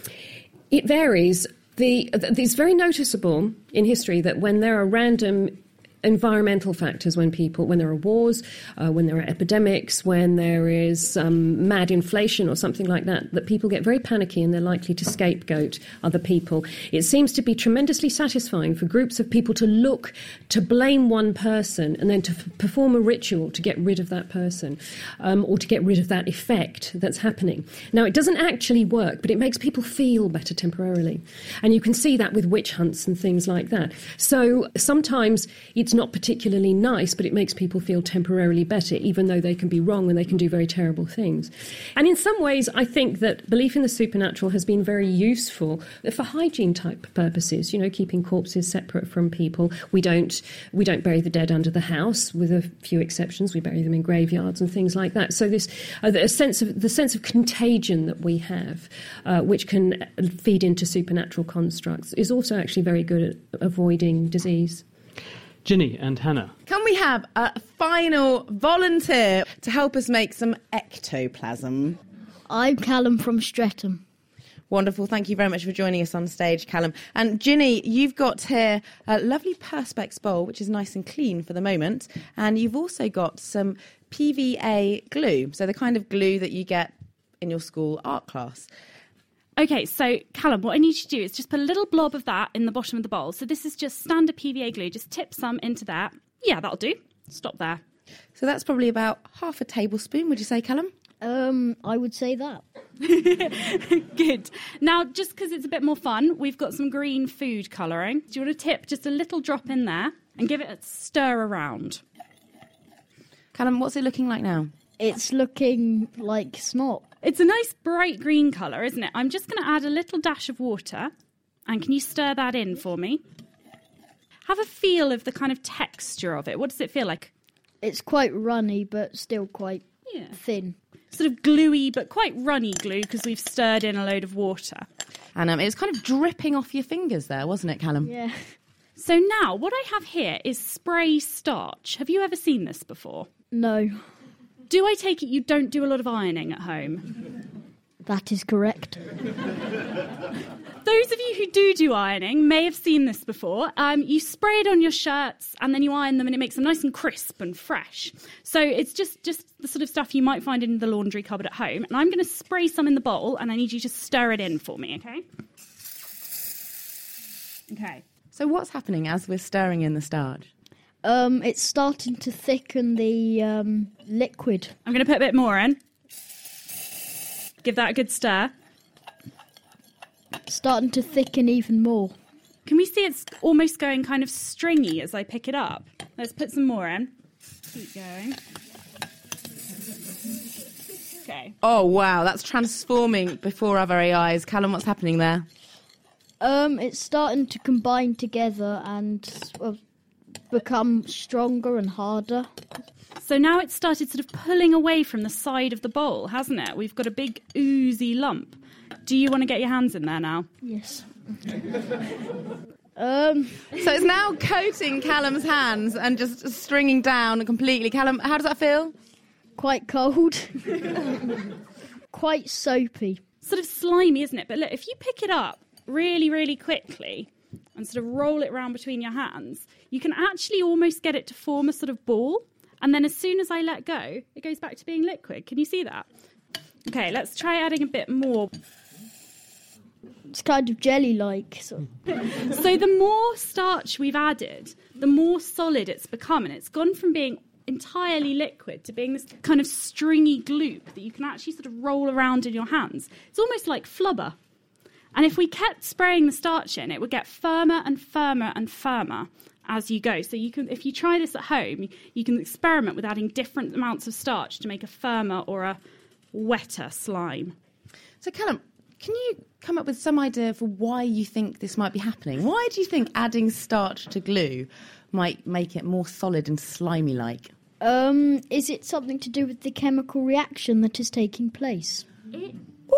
It varies. The, it's very noticeable in history that when there are random environmental factors, when people, when there are wars, uh, when there are epidemics, when there is um, mad inflation or something like that, that people get very panicky and they're likely to scapegoat other people. It seems to be tremendously satisfying for groups of people to look, to blame one person and then to f- perform a ritual to get rid of that person, um, or to get rid of that effect that's happening. Now, it doesn't actually work, but it makes people feel better temporarily. And you can see that with witch hunts and things like that. So sometimes it's It's not particularly nice, but it makes people feel temporarily better, even though they can be wrong and they can do very terrible things. And in some ways, I think that belief in the supernatural has been very useful for hygiene type purposes, you know, keeping corpses separate from people. We don't we don't bury the dead under the house, with a few exceptions. We bury them in graveyards and things like that. So this uh, a sense of the sense of contagion that we have, uh, which can feed into supernatural constructs, is also actually very good at avoiding disease. Ginny and Hannah. Can we have a final volunteer to help us make some ectoplasm? I'm Callum from Streatham. Wonderful. Thank you very much for joining us on stage, Callum. And Ginny, you've got here a lovely Perspex bowl, which is nice and clean for the moment. And you've also got some P V A glue, so the kind of glue that you get in your school art class. Okay, so Callum, what I need you to do is just put a little blob of that in the bottom of the bowl. So this is just standard P V A glue. Just tip some into that. Yeah, that'll do. Stop there. So that's probably about half a tablespoon, would you say, Callum? Um, I would say that. Good. Now, just because it's a bit more fun, we've got some green food colouring. Do you want to tip just a little drop in there and give it a stir around? Callum, what's it looking like now? It's looking like snot. It's a nice bright green colour, isn't it? I'm just going to add a little dash of water. And can you stir that in for me? Have a feel of the kind of texture of it. What does it feel like? It's quite runny, but still quite yeah. thin. Sort of gluey, but quite runny glue because we've stirred in a load of water. And um, it was kind of dripping off your fingers there, wasn't it, Callum? Yeah. So now, what I have here is spray starch. Have you ever seen this before? No. Do I take it you don't do a lot of ironing at home? That is correct. Those of you who do do ironing may have seen this before. Um, you spray it on your shirts and then you iron them and it makes them nice and crisp and fresh. So it's just, just the sort of stuff you might find in the laundry cupboard at home. And I'm going to spray some in the bowl and I need you to stir it in for me, okay? Okay. So what's happening as we're stirring in the starch? Um, it's starting to thicken the um, liquid. I'm going to put a bit more in. Give that a good stir. Starting to thicken even more. Can we see it's almost going kind of stringy as I pick it up? Let's put some more in. Keep going. Okay. Oh, wow, that's transforming before our very eyes. Callum, what's happening there? Um, it's starting to combine together and well, become stronger and harder. So now it's started sort of pulling away from the side of the bowl, hasn't it? We've got a big oozy lump. Do you want to get your hands in there now? Yes. um. So it's now coating Callum's hands and just stringing down completely. Callum, how does that feel? Quite cold. Quite soapy. Sort of slimy, isn't it? But look, if you pick it up really, really quickly and sort of roll it around between your hands, you can actually almost get it to form a sort of ball. And then as soon as I let go, it goes back to being liquid. Can you see that? Okay, let's try adding a bit more. It's kind of jelly-like. So. So the more starch we've added, the more solid it's become. And it's gone from being entirely liquid to being this kind of stringy gloop that you can actually sort of roll around in your hands. It's almost like flubber. And if we kept spraying the starch in, it would get firmer and firmer and firmer as you go. So you can, if you try this at home, you can experiment with adding different amounts of starch to make a firmer or a wetter slime. So Callum, can you come up with some idea for why you think this might be happening? Why do you think adding starch to glue might make it more solid and slimy-like? Um, is it something to do with the chemical reaction that is taking place? It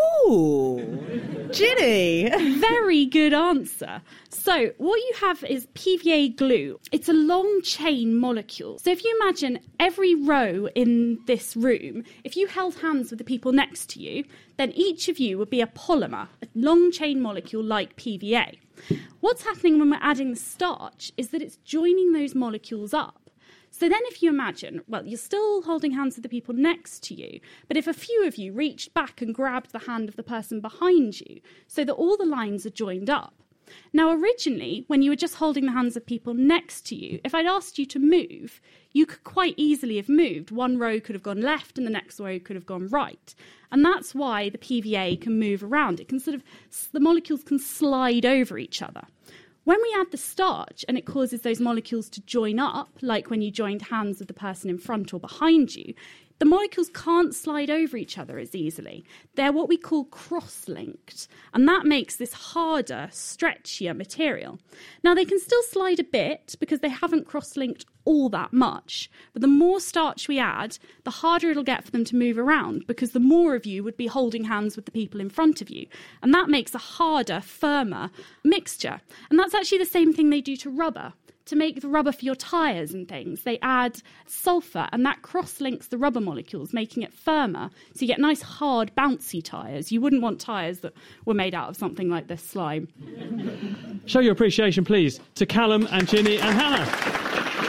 Ooh, Ginny. Very good answer. So what you have is P V A glue. It's a long chain molecule. So if you imagine every row in this room, if you held hands with the people next to you, then each of you would be a polymer, a long chain molecule like P V A. What's happening when we're adding the starch is that it's joining those molecules up. So then if you imagine, well, you're still holding hands with the people next to you, but if a few of you reached back and grabbed the hand of the person behind you so that all the lines are joined up. Now, originally, when you were just holding the hands of people next to you, if I'd asked you to move, you could quite easily have moved. One row could have gone left and the next row could have gone right. And that's why the P V A can move around. It can sort of, the molecules can slide over each other. When we add the starch and it causes those molecules to join up, like when you joined hands with the person in front or behind you, the molecules can't slide over each other as easily. They're what we call cross-linked, and that makes this harder, stretchier material. Now, they can still slide a bit because they haven't cross-linked all that much, but the more starch we add, the harder it'll get for them to move around because the more of you would be holding hands with the people in front of you, and that makes a harder, firmer mixture. And that's actually the same thing they do to rubber. to make the rubber for your tyres and things, they add sulphur, and that cross-links the rubber molecules, making it firmer. So you get nice, hard, bouncy tyres. You wouldn't want tyres that were made out of something like this slime. Show your appreciation, please, to Callum and Ginny and Hannah.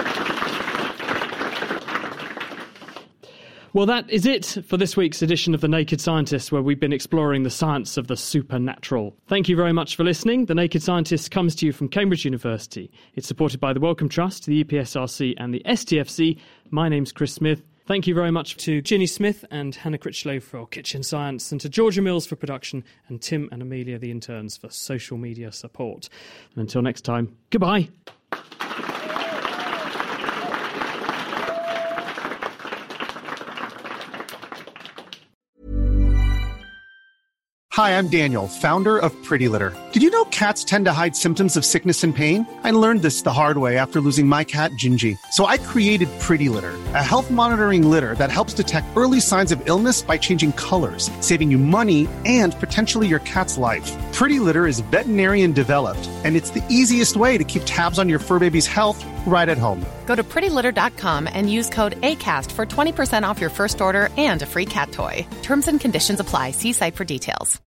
Well, that is it for this week's edition of The Naked Scientist, where we've been exploring the science of the supernatural. Thank you very much for listening. The Naked Scientist comes to you from Cambridge University. It's supported by the Wellcome Trust, the E P S R C and the S T F C. My name's Chris Smith. Thank you very much to Ginny Smith and Hannah Critchlow for Kitchen Science, and to Georgia Mills for production, and Tim and Amelia, the interns, for social media support. And until next time, goodbye. Hi, I'm Daniel, founder of Pretty Litter. Did you know cats tend to hide symptoms of sickness and pain? I learned this the hard way after losing my cat, Gingy. So I created Pretty Litter, a health monitoring litter that helps detect early signs of illness by changing colors, saving you money and potentially your cat's life. Pretty Litter is veterinarian developed, and it's the easiest way to keep tabs on your fur baby's health right at home. Go to pretty litter dot com and use code ACAST for twenty percent off your first order and a free cat toy. Terms and conditions apply. See site for details.